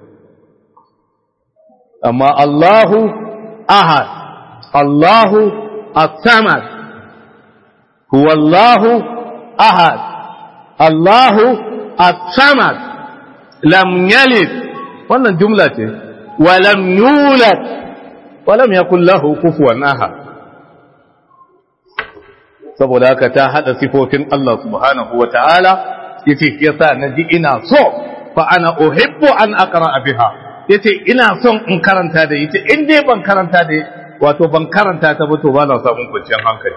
amma Allahu ahad Allahu as-samad huwa Allahu ahad Allahu as-samad lam yalid wannan jumla ce wa lam yulad wa lam yakul lahu kufuwan ahad saboda haka ta hada sifofin Allah subhanahu wa ta'ala yace yasa naji ina so fa ana uhibbu an aqra biha yace ina son in karanta da yace in dai ban karanta da wato ban karanta ta ba to ba na samun kwanciyar hankali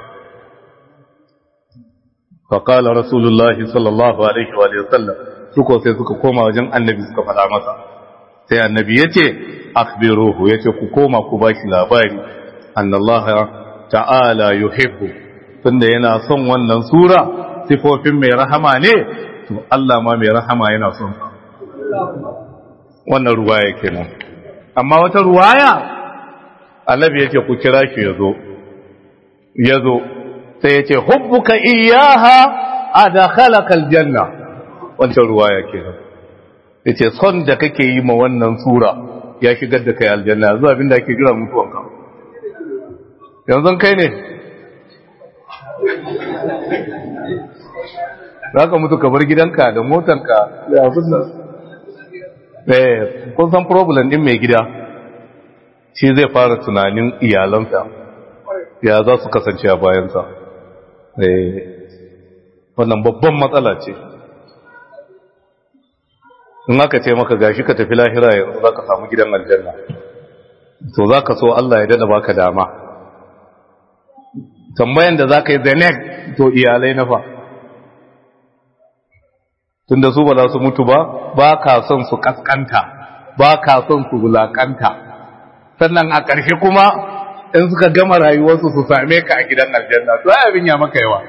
fa qala rasulullahi sallallahu alaihi wa sallam suko sai suka koma wajen annabi suka faɗa masa sai annabi yace akhbiruhu yace ku koma ku baki labari annallaha ta'ala yuhibbu tunda yana son wannan sura sifofin mai rahama ne to Allah ma mai rahama yana son sa wannan ruwaya kenan amma wata ruwaya annabi yake ku kira shi yazo sai yace hubbuka iyyaha adkhalaka aljanna wannan ruwaya kenan yace son da kake yi ma wannan sura ya shigar da kai aljanna zuwa abinda ake jira mutuwanka yanzu kai ne za ka mutu ka bar gidanka da motanka da abin nan kun san problem din mai gida shi zai fara tunanin iyalansa ya za su kasance a bayansa wannan babban matsala ce in aka ce maka gashi ka tafi lahira yanzu za ka samu gidan aljanna to za ka so Allah ya dada baka dama tambayan da za ka yi zanek to iyalai na fa tunda su ba za su mutu ba ka son su kaskanta ba ka son su wulakanta sannan a ƙarshe kuma in suka gama rayuwarsu su same ka a gidan aljanna to ai abin ya maka yawa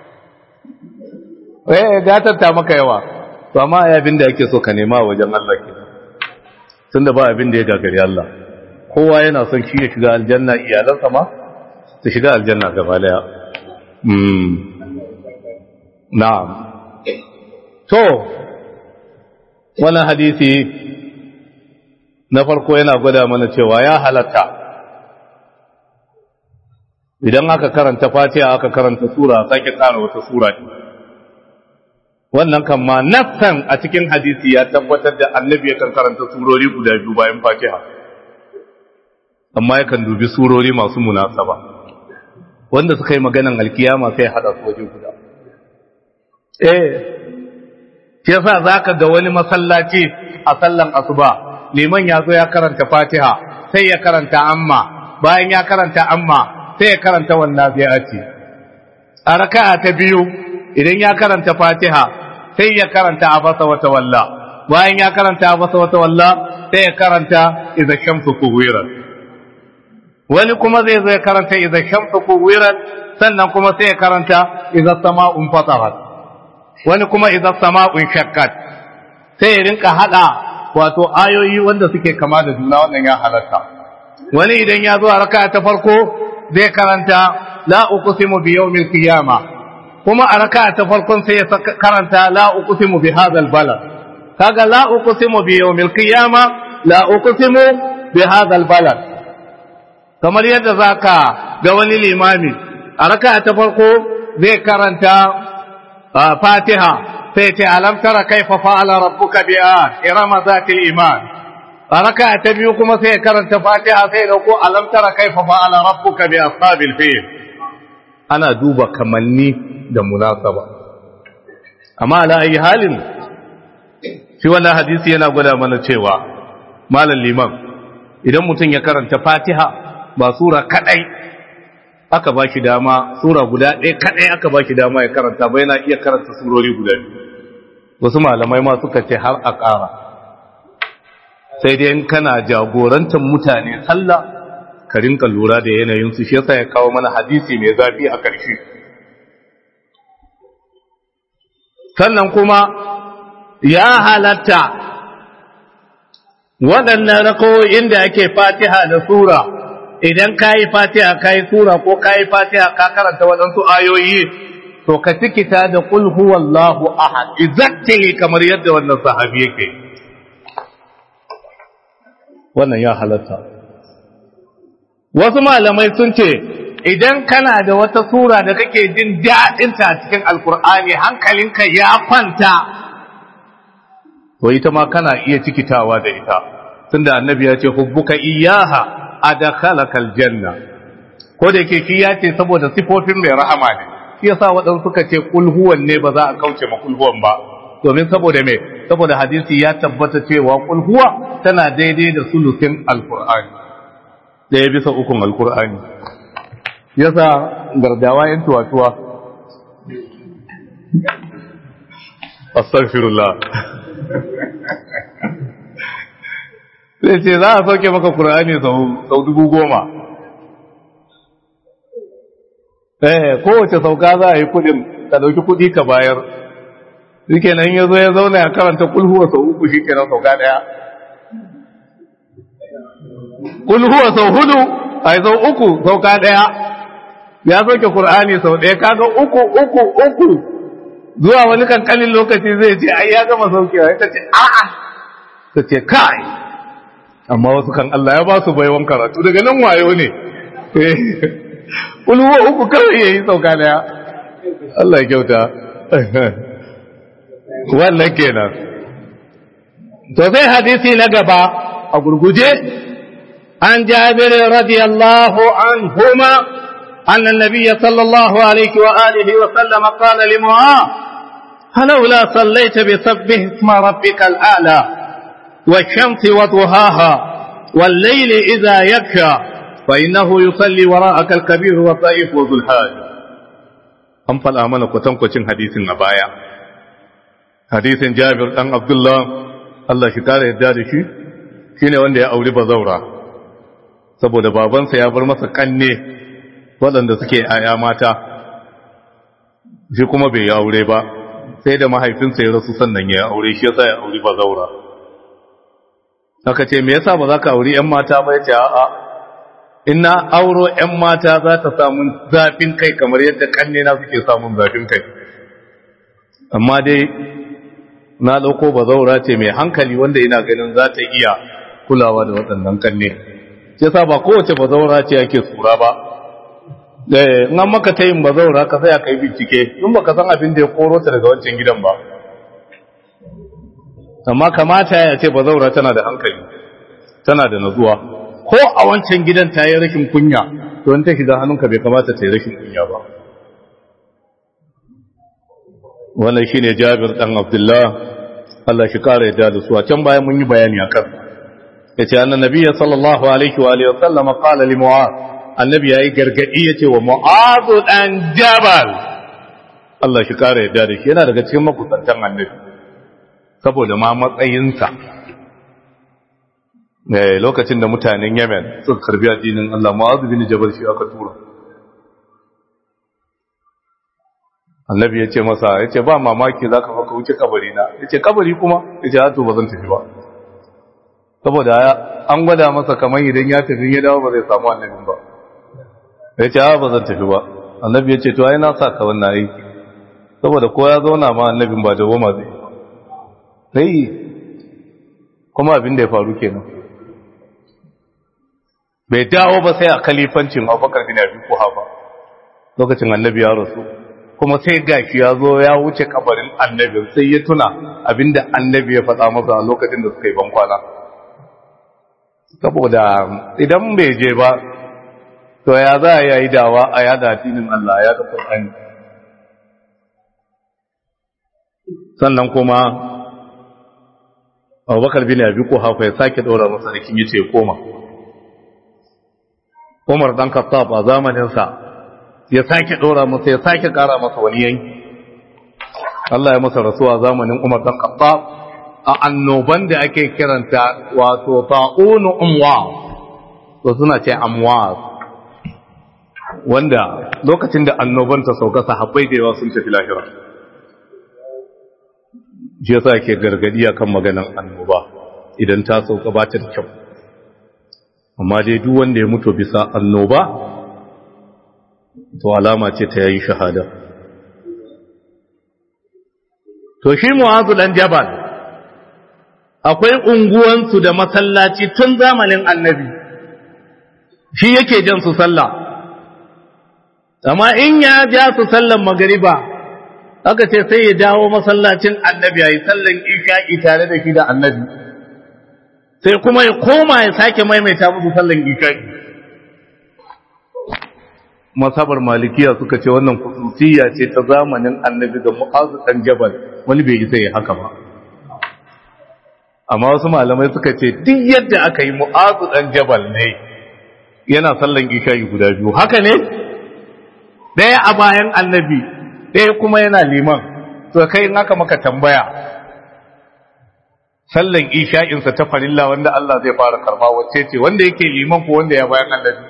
gatarta maka yawa to amma ai abin da yake so ka nema wajen Allah ke tunda ba abin da ya gagari Allah kowa yana son shi ya shiga aljanna iyalansa ma su shiga aljanna gaba daya na'am to wannan hadisi na farko yana gwada mana cewa ya halatta idan aka karanta Fatiha aka karanta sura sake tsara wata sura wannan kan ma nassan a cikin hadisi ya tabbatar da annabi yakan karanta surori guda biyu bayan Fatiha amma yakan dubi surori masu munasaba wanda suka yi maganan alkiyama sai hada su waje guda shi yasa zaka ga wani masallaci a sallan asuba liman ya zo ya karanta Fatiha sai ya karanta amma bayan ya karanta amma sai ya karanta wannan ziyarati a raka'a ta biyu idan ya karanta Fatiha sai ya karanta abasa wa tawalla bayan ya karanta abasa wa tawalla sai ya karanta idza shamsu kuwirat wani kuma zai zo ya karanta idza shamsu kuwirat sannan kuma sai ya karanta idza sama'un fatarat wani kuma idza sama'un shaqqat sai ya rinka hada wato ayoyi wanda suke kama da juna wannan ya halatta wani idan ya zo a raka'a ta farko zai karanta la uqsimu bi yawmil qiyamah kuma a raka'a ta farkon sai ya karanta la uqsimu bi hadha balad kaga la uqsimu bi yawmil qiyamah la uqsimu bi hadha balad kamar yadda zaka ga wani limami a raka'a ta farko zai karanta Fatiha sai ce alam tara kaifa fa'ala rabbuka bi irama zatil iman a raka'a ta biyu kuma sai ya karanta Fatiha sai ya dauko alam tara kaifa fa'ala rabbuka bi ashabil fil. Ana duba kamanni da munasaba. Amma ala ayi halin shi wannan hadisi yana gwada mana cewa malam liman idan mutum ya karanta Fatiha ba sura kadai aka ba shi dama, sura guda ɗaya kadai aka ba shi dama ya karanta ba, yana iya karanta surori guda biyu. Wasu malamai ma suka ce har a ƙara. Sai dai in kana jagorantar mutane sallah ka rinka lura da yanayin su, shi yasa ya kawo mana hadisi mai zafi a ƙarshe. Sannan kuma ya halatta waɗannan rakawoyin da ake Fatiha da sura, idan ka yi Fatiha ka yi sura ko ka yi Fatiha ka karanta waɗansu ayoyi, to ka tikita da qul huwallahu ahad exactly kamar yadda wannan sahabi yake. Wannan ya halatta. Wasu malamai sun ce idan kana da wata sura da kake jin daɗinta a cikin Alkur'ani, hankalinka ya kwanta, to ita ma kana iya cikitawa da ita, tunda annabi ya ce hubbuka iyyaha adkhalakal janna. Ko da yake shi ya ce saboda sifofin mai rahama ne, shi yasa waɗansu suka ce kul huwan ne ba za a kauce ma kul huwan ba, domin saboda me, saboda hadisi ya tabbata cewa kul huwa tana daidai da sulusin Alkur'ani, ɗaya bisa ukun Alkur'ani. Yasa gardawa yan tuwatuwa, astaghfirullah, sai ce za a sauke maka Qur'ani sau 10,000. Kowace sauka za a yi kudin, ka dauki kudi ka bayar, shike nan ya zo ya zauna ya karanta kulhuwa sau 3, shike nan sauka daya. Kulhuwa sau 4, a sau 3 sauka daya, ya sauke Qur'ani sau 1, kaga 3 zuwa wani kankanin lokaci zai ce ai ya gama saukewa, ita ce a'a, ta ce kai, amma wasu kan Allah ya ba su baiwan karatu, daga nan wayo ne. Ulwa 3 kawai ya yi sauka daya, Allah ya kyauta. Wannan kenan. To sai hadisi na gaba a gurguje, an Jabir radiyallahu anhuma anna an-nabiy sallallahu alaihi wa alihi wa sallam qala li Mu'adh falawla sallaita bi sabbih isma rabbikal a'la wash-shamsi wa duhaha wal-layli idha yakha فإنه يصلي وراءك الكبير والضعيف وذو الحاج. an faɗa mana kwatankwacin hadisin a baya, hadisin Jabir ɗan Abdullah, Allah shi kare yadda da shi, shine wanda ya auri bazaura saboda babansa ya bar masa kanne waɗanda suke aya mata, shi kuma bai yi aure ba, sai da mahaifinsa ya rasu sannan ya aure, shi yasa ya auri bazaura. Aka ce me yasa ba za ka auri 'yan mata ba? Ya ce a'a, ina auro 'yan mata za ta samun zafin kai kamar yadda kannena suke samun zafin kai, amma dai na ɗauko bazaura ce mai hankali wanda ina ganin za ta iya kulawa da waɗannan kanne. Ce sa ba kowace bazaura ce ake tsura ba, in an maka ta yin bazaura ka sai aka yi bincike, in ba ka san abin da ya koro ta daga wancan gidan ba. Amma kamata ya ce bazaura tana da hankali, tana da nazuwa. Ko a wancan gidan ta yi rashin kunya, to in ta shiga hannunka bai kamata ta yi rashin kunya ba. Wannan shi ne Jabir ɗan Abdullah, Allah shi ƙara yadda da su. A can bayan mun yi bayani a kan. Ya ce, annan nabiya sallallahu alaihi wa sallam qala li Mu'adh, annabi ya yi gargaɗi ya ce wa Mu'adh ɗan Jabal, Allah shi ƙara yadda da shi, yana daga cikin makusantan annabi, saboda ma matsayinsa. Lokacin da mutanen Yemen suka karbi addinin Allah, Mu'adh bin Jabal shi aka tura. Annabi ya ce masa, ya ce ba mamaki za ka faka wuce kabari na, ya ce kabari kuma, ya ce hatu ba zan tafi ba. Saboda an gwada masa kamar idan ya tafi ya dawo ba zai samu annabin ba. Ya ce ba zan tafi ba. Annabi ya ce to ai na sa ka wannan aiki, saboda ko ya zauna ma annabin ba da goma zai. Sai kuma abin da ya faru kenan. Bai dawo ba sai a kalifancin Abubakar bin Abi Quhafa lokacin annabi ya rasu, kuma sai gashi ya zo ya wuce kabarin annabi, sai ya tuna abinda annabi ya faɗa masa a lokacin da suka yi bankwana. saboda idan bai je ba to ya za a yi dawa a yada addinin Allah ya da Qur'ani. Sannan kuma Abubakar bin Abi Quhafa ya sake daura masa rikin yace koma. Umar dan Khattab a zamanin sa ya sake daura masa ya sake kara masa wani yanki. Allah ya masa rasuwa zamanin Umar dan Khattab a annoban da ake kiranta wato ta'unu umwas, to suna ce amwas, wanda lokacin da annoban ta sauka sahabbai da yawa sun tafi lahira. Shi yasa ake gargadi akan maganan annoba idan ta sauka ba ta da kyau. Amma dai duk wanda ya mutu bisa annoba to alama ce ta yayi shahada. To shi Mu'adh dan Jabal akwai unguwansu da masallaci tun zamanin Annabi, shi yake jan su sallah. Amma in ya ja su sallan magariba aka ce sai ya dawo masallacin Annabi yayi sallan isha'i tare da shi da Annabi, sai kuma ya koma ya sake maimaita musu sallan isha'i. Masabar Malikiya suka ce wannan khususiyya ce ta zamanin Annabi da Mu'adh dan Jabal, wani bai isa ya haka ba. Amma wasu malamai suka ce duk yadda aka yi Mu'adh dan Jabal ne yana sallan isha'i guda biyu, haka ne? Ɗaya a bayan Annabi, ɗaya kuma yana liman. To kai in aka maka tambaya sallan isha'insa ta farilla wanda Allah zai fara karba wacce ce, wanda yake liman ko wanda ya bayan Annabi?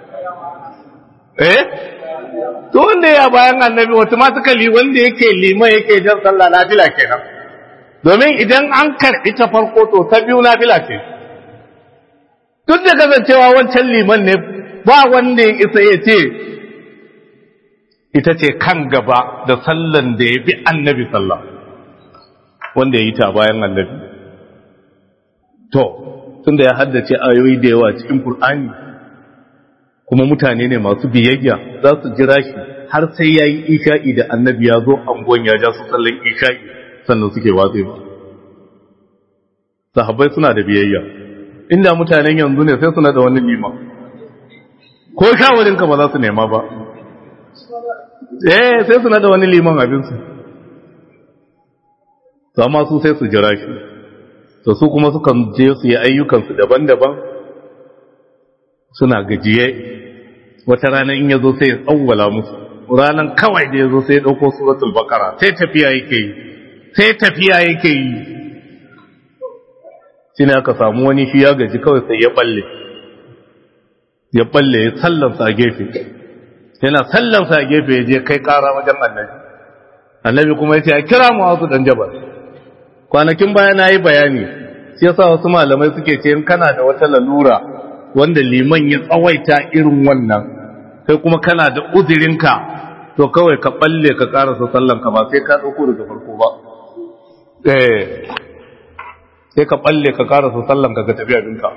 To wanda ya bayan Annabi automatically wanda yake liman yake jan sallah nafila kenan. Domin idan an karɓi ta farko to ta biyu nafila ce. Duk da kasancewa wancan liman ne ba wanda ya isa ya ce ita ce kan gaba da sallan da ya bi Annabi sallah, wanda ya yi ta bayan Annabi. To, tunda ya haddace ayoyi da yawa cikin Qur'ani kuma mutane ne masu biyayya, za su jira shi har sai ya yi isha'i da Annabi ya zo angon ya ja su sallan isha'i sannan suke watse ba. Sahabbai suna da biyayya, inda mutanen yanzu ne sai suna da wani liman, ko shawarinka ba za su nema ba. Sai suna da wani liman abinsu, to amma su sai su jira shi, to su kuma sukan je su yi ayyukansu daban-daban suna gajiye. Wata rana in ya zo sai ya tsawwala musu, ranan kawai da ya zo sai ya ɗauko suratul Baqara, sai tafiya yake yi. Shi ne aka samu wani shi ya gaji kawai sai ya balle ya sallansa a gefe, yana sallansa a gefe ya je kai kara wajen Annabi kuma ya ce a kira Mu'adh dan Jabal. Kwanakin baya na yi bayani, shi yasa wasu malamai suke ce in kana da wata lalura wanda liman ya tsawaita irin wannan, kai kuma kana da uzurinka, to kawai ka balle ka karasa sallanka ba sai ka dauko daga farko ba. Sai ka balle ka karasa sallanka ka tafi abinka.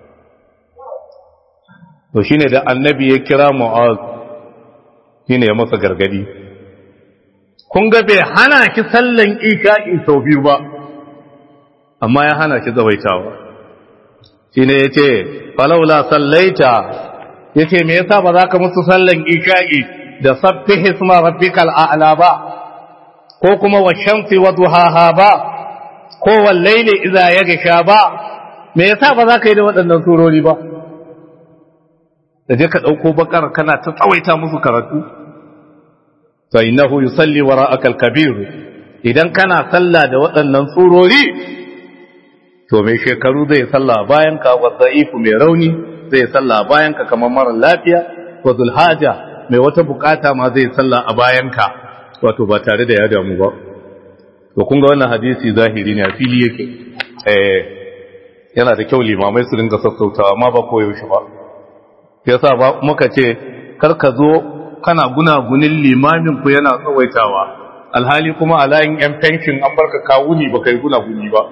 To shine da Annabi ya kira Mu'adh, shine ya masa gargadi. Kun ga bai hana ki sallan isha'i sau biyu ba, amma ya hana ki zawaitawa. Shine yace falaula sallaita, yace me yasa ba za ka musu sallan isha'i da sabbih isma rabbikal a'la ba, ko kuma washamsi wa duhaha ba, ko wal layli idza yaghsha ba? Me yasa ba za ka yi da waɗannan surori ba? Da je ka dauko bakar kana ta tsawaita musu karatu. Fa innahu yusalli wara'aka al-kabir, idan kana sallah da waɗannan surori to mai shekaru zai salla bayan ka, wa da'ifu mai rauni zai salla bayan ka kamar mara lafiya, wa zulhaja mai wata bukata ma zai salla a bayan ka, wato ba tare da ya damu ba. To kun ga wannan hadisi zahiri ne, a fili yake. Yana da kyau limamai su dinga sassautawa, amma ba koyaushe ba. Yasa ba muka ce kar ka zo kana gunagunin limamin ku yana tsawaitawa, alhali kuma a layin yan fenshin an barka kawuni ba kai gunaguni ba.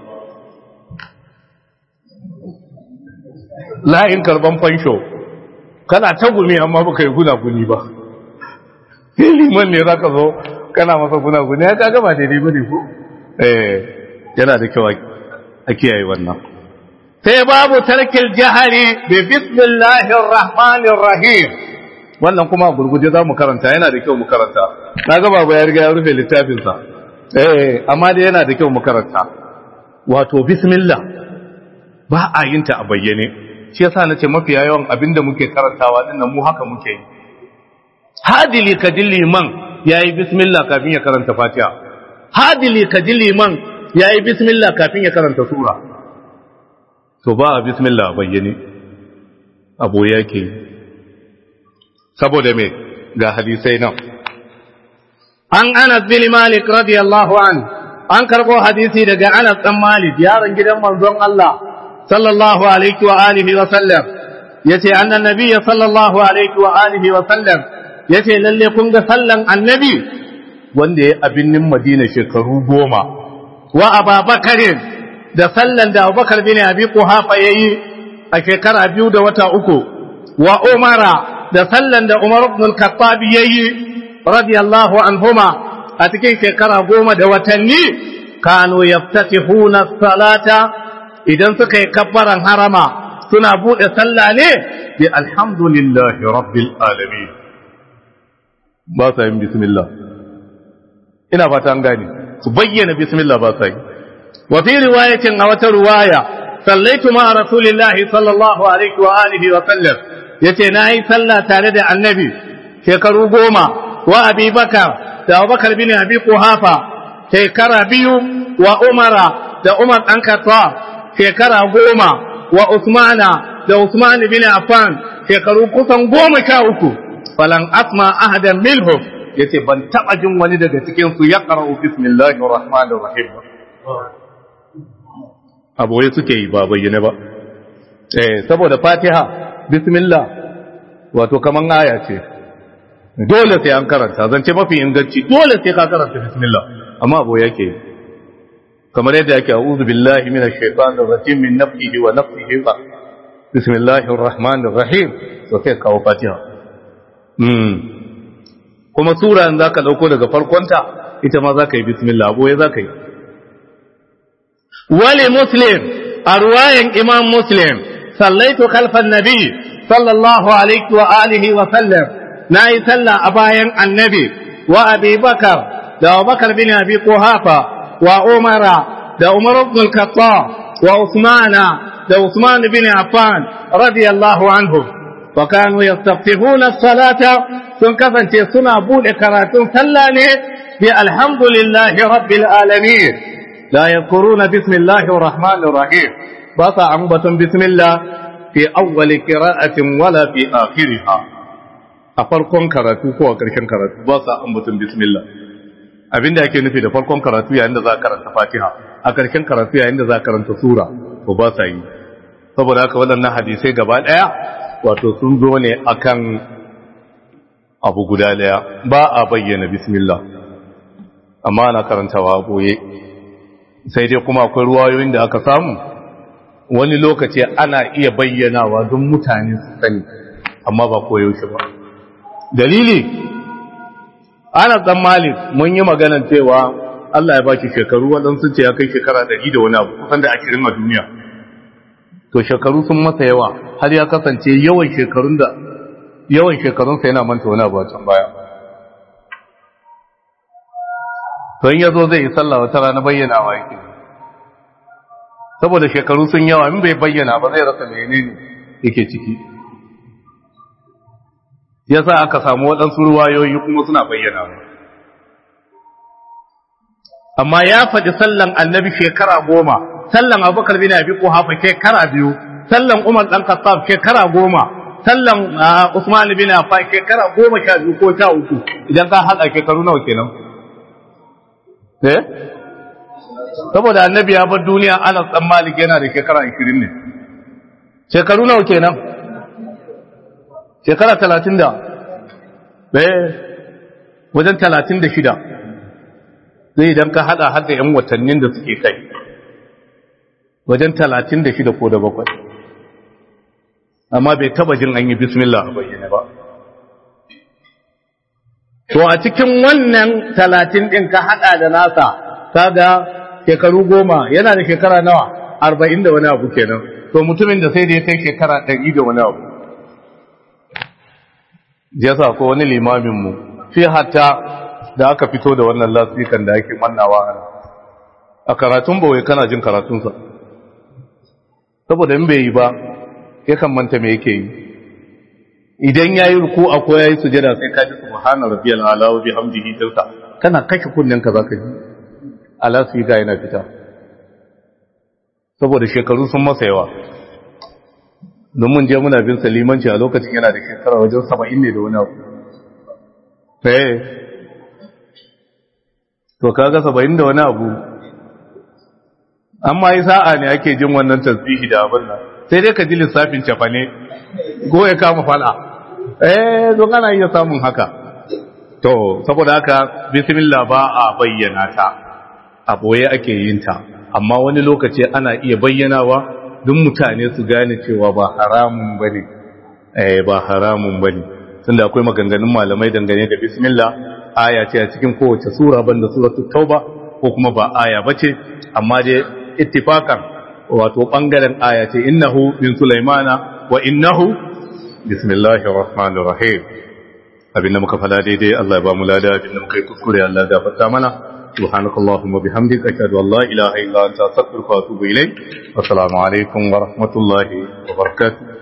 Layin karban fansho kana ta gumi amma ba kai gunaguni ba. Sai liman ne zaka zo kana masa gunaguni, ya kaga ba daidai bane ko? Yana da kyau a kiyaye wannan. sai babu tarkil jahari bi bismillahir rahmanir rahim. Wannan kuma gurguje za mu karanta, yana da kyau mu karanta. Na ga babu ya riga ya rufe littafinsa. Amma dai yana da kyau mu karanta. Wato bismillah ba a yin ta a bayyane. Shi yasa nace mafiya yawan abinda muke karantawa din nan mu haka muke yi. Hadili kadili man yayi bismillah kafin ya karanta Fatiha. Hadili kadili man yayi bismillah kafin ya karanta sura. To ba a bismillah bayyane. Abu yake. Saboda me ga hadisai nan. An Anas bin Malik radiyallahu an karbo hadisi daga Anas dan Malik yaron gidan manzon Allah sallallahu alaihi wa alihi wa sallam yace annan nabiyyi sallallahu alaihi wa alihi wa sallam yace lalle kun ga sallan annabi wanda ya abinnin Madina shekaru 10 wa Abubakar da sallan da Abubakar bin Abi Quhafa yayi a shekara 2 da wata 3 wa Umara da sallan da Umar ibn al-Khattab yayi radiyallahu anhuma a cikin shekara 10 da watanni kanu yaftatihuna salata idan suka yi kabbaran harama suna bude sallah ne bi alhamdulillahi rabbil alamin ba sa yin bismillah. Ina fata an gane su bayyana bismillah ba sa yi. Wa fi riwayatin a wata riwaya sallaitu ma rasulillahi sallallahu alaihi wa alihi wa sallam yace nayi sallah tare da annabi shekaru 10 wa Abi Bakar da Abubakar bin Abi Quhafa shekara 2 wa Umara da Umar dan Khattab shekara 10 wa Usmana da Usman bin Affan shekaru kusan 13 falan asma ahadan minhum yace ban taba jin wani daga cikin su ya qara'u bismillahir rahmanir rahim. Aboye suke yi ba bayyane ba. Saboda Fatiha bismillah wato kaman aya ce. Dole sai an karanta, zance mafi inganci dole sai ka karanta bismillah, amma aboye yake yi. kamar yadda yake a'udhu billahi minash shaitanir rajim min nafsihi wa nafsihi bismillahir rahmanir rahim to kai kawo Fatiha kuma sura in zaka dauko daga farkonta ita ma zaka yi bismillah boye zaka yi. wali muslim arwayan imam muslim sallaitu khalfan nabi sallallahu alaihi wa alihi wa sallam nayi sallah a bayan annabi wa abi bakar da Abubakar bin Abi Quhafa wa Umara da Umar ibn al-Khattab wa Usmana da Usman bin Affan radiyallahu anhu wa kanu yastaftihuna as-salata sun kasance suna bude karatun sallah ne bi alhamdulillahi rabbil alamin la yadhkuruna bismillahir rahmanir rahim ba sa ambaton bismillah fi awwal qira'atin wala fi akhiriha a farkon karatu ko a ƙarshen karatu ba sa ambaton bismillah. Abinda ake nufi da farkon karatu yayin da za ka karanta Fatiha a ƙarshen karatu yayin da za ka karanta sura to ba sa yi. Saboda haka waɗannan hadisai gaba ɗaya wato sun zo ne akan abu guda ɗaya ba a bayyana bismillah amma ana karantawa boye. Sai dai kuma akwai ruwayoyin da aka samu wani lokaci ana iya bayyanawa don mutane su sani amma ba koyaushe ba. Dalili Anas dan Malik mun yi maganar cewa Allah ya baki shekaru waɗansu ce ya kai shekara 100 da wani abu kusan da 20 a duniya. To shekaru sun masa yawa har ya kasance yawan shekarunsa yana manta wani abu a can baya. To in yazo zai yi sallah wata rana bayyanawa yake. Saboda shekaru sun yawa in bai bayyana ba zai rasa menene yake ciki. Yasa aka samu waɗansu ruwayoyi kuma suna bayyana. Amma ya faɗi sallan annabi shekara 10, sallan Abubakar bin Abi Quhafa shekara 2, sallan Umar dan Khattab shekara 10, sallan Usman bin Affan shekara 12 ko 13 idan ka haɗa shekaru nawa kenan? Saboda annabi ya bar duniya Anas dan Malik yana da shekara 20 ne. Shekaru nawa kenan? Shekara 30 da wajen 36 zai idan ka hada hada yan watannin da suke kai wajen 36 ko da 7 amma bai taba jin an yi bismillah a bayyane ba. To a cikin wannan 30 din ka hada da nasa kaga shekaru 10 yana da shekara nawa 40 da wani abu kenan to mutumin da sai da ya kai shekara 100 da wani abu ya sa ko wani limamin mu fi hatta da aka fito da wannan lasikan da ake mannawa a karatun bawai kana jin karatunsa saboda in bai yi ba yakan manta me yake yi idan yayi ruku ko yayi sujada sai ka ji subhana rabbiyal ala wa bihamdihi tilka kana kashe kunnen ka zaka ji alasika yana fita saboda shekaru sun masa yawa don mun je muna bin salimanci a lokacin yana da shekara wajen 70 ne da wani abu to kaga 70 da wani abu amma yi sa'a ne ake jin wannan tasbihi da abin nan sai dai ka ji lissafin cafane ko ya kama fala don ana iya samun haka to saboda haka bismillah ba a bayyana ta a boye ake yin ta amma wani lokaci ana iya bayyanawa duk mutane su gane cewa ba haramun bane ba haramun bane tunda akwai maganganun malamai dangane da bismillah aya ce a cikin kowace sura banda suratul tauba ko kuma ba aya bace amma dai ittifakan wato bangaren aya ce innahu min sulaimana wa innahu bismillahir rahmanir rahim abinda muka fada daidai Allah ya ba mu lada abinda muka yi kuskure Allah ya gafarta mana subhanakallahumma bihamdika ashhadu an la ilaha illa anta astaghfiruka wa atubu ilayk assalamu alaikum wa rahmatullahi wa barakatuh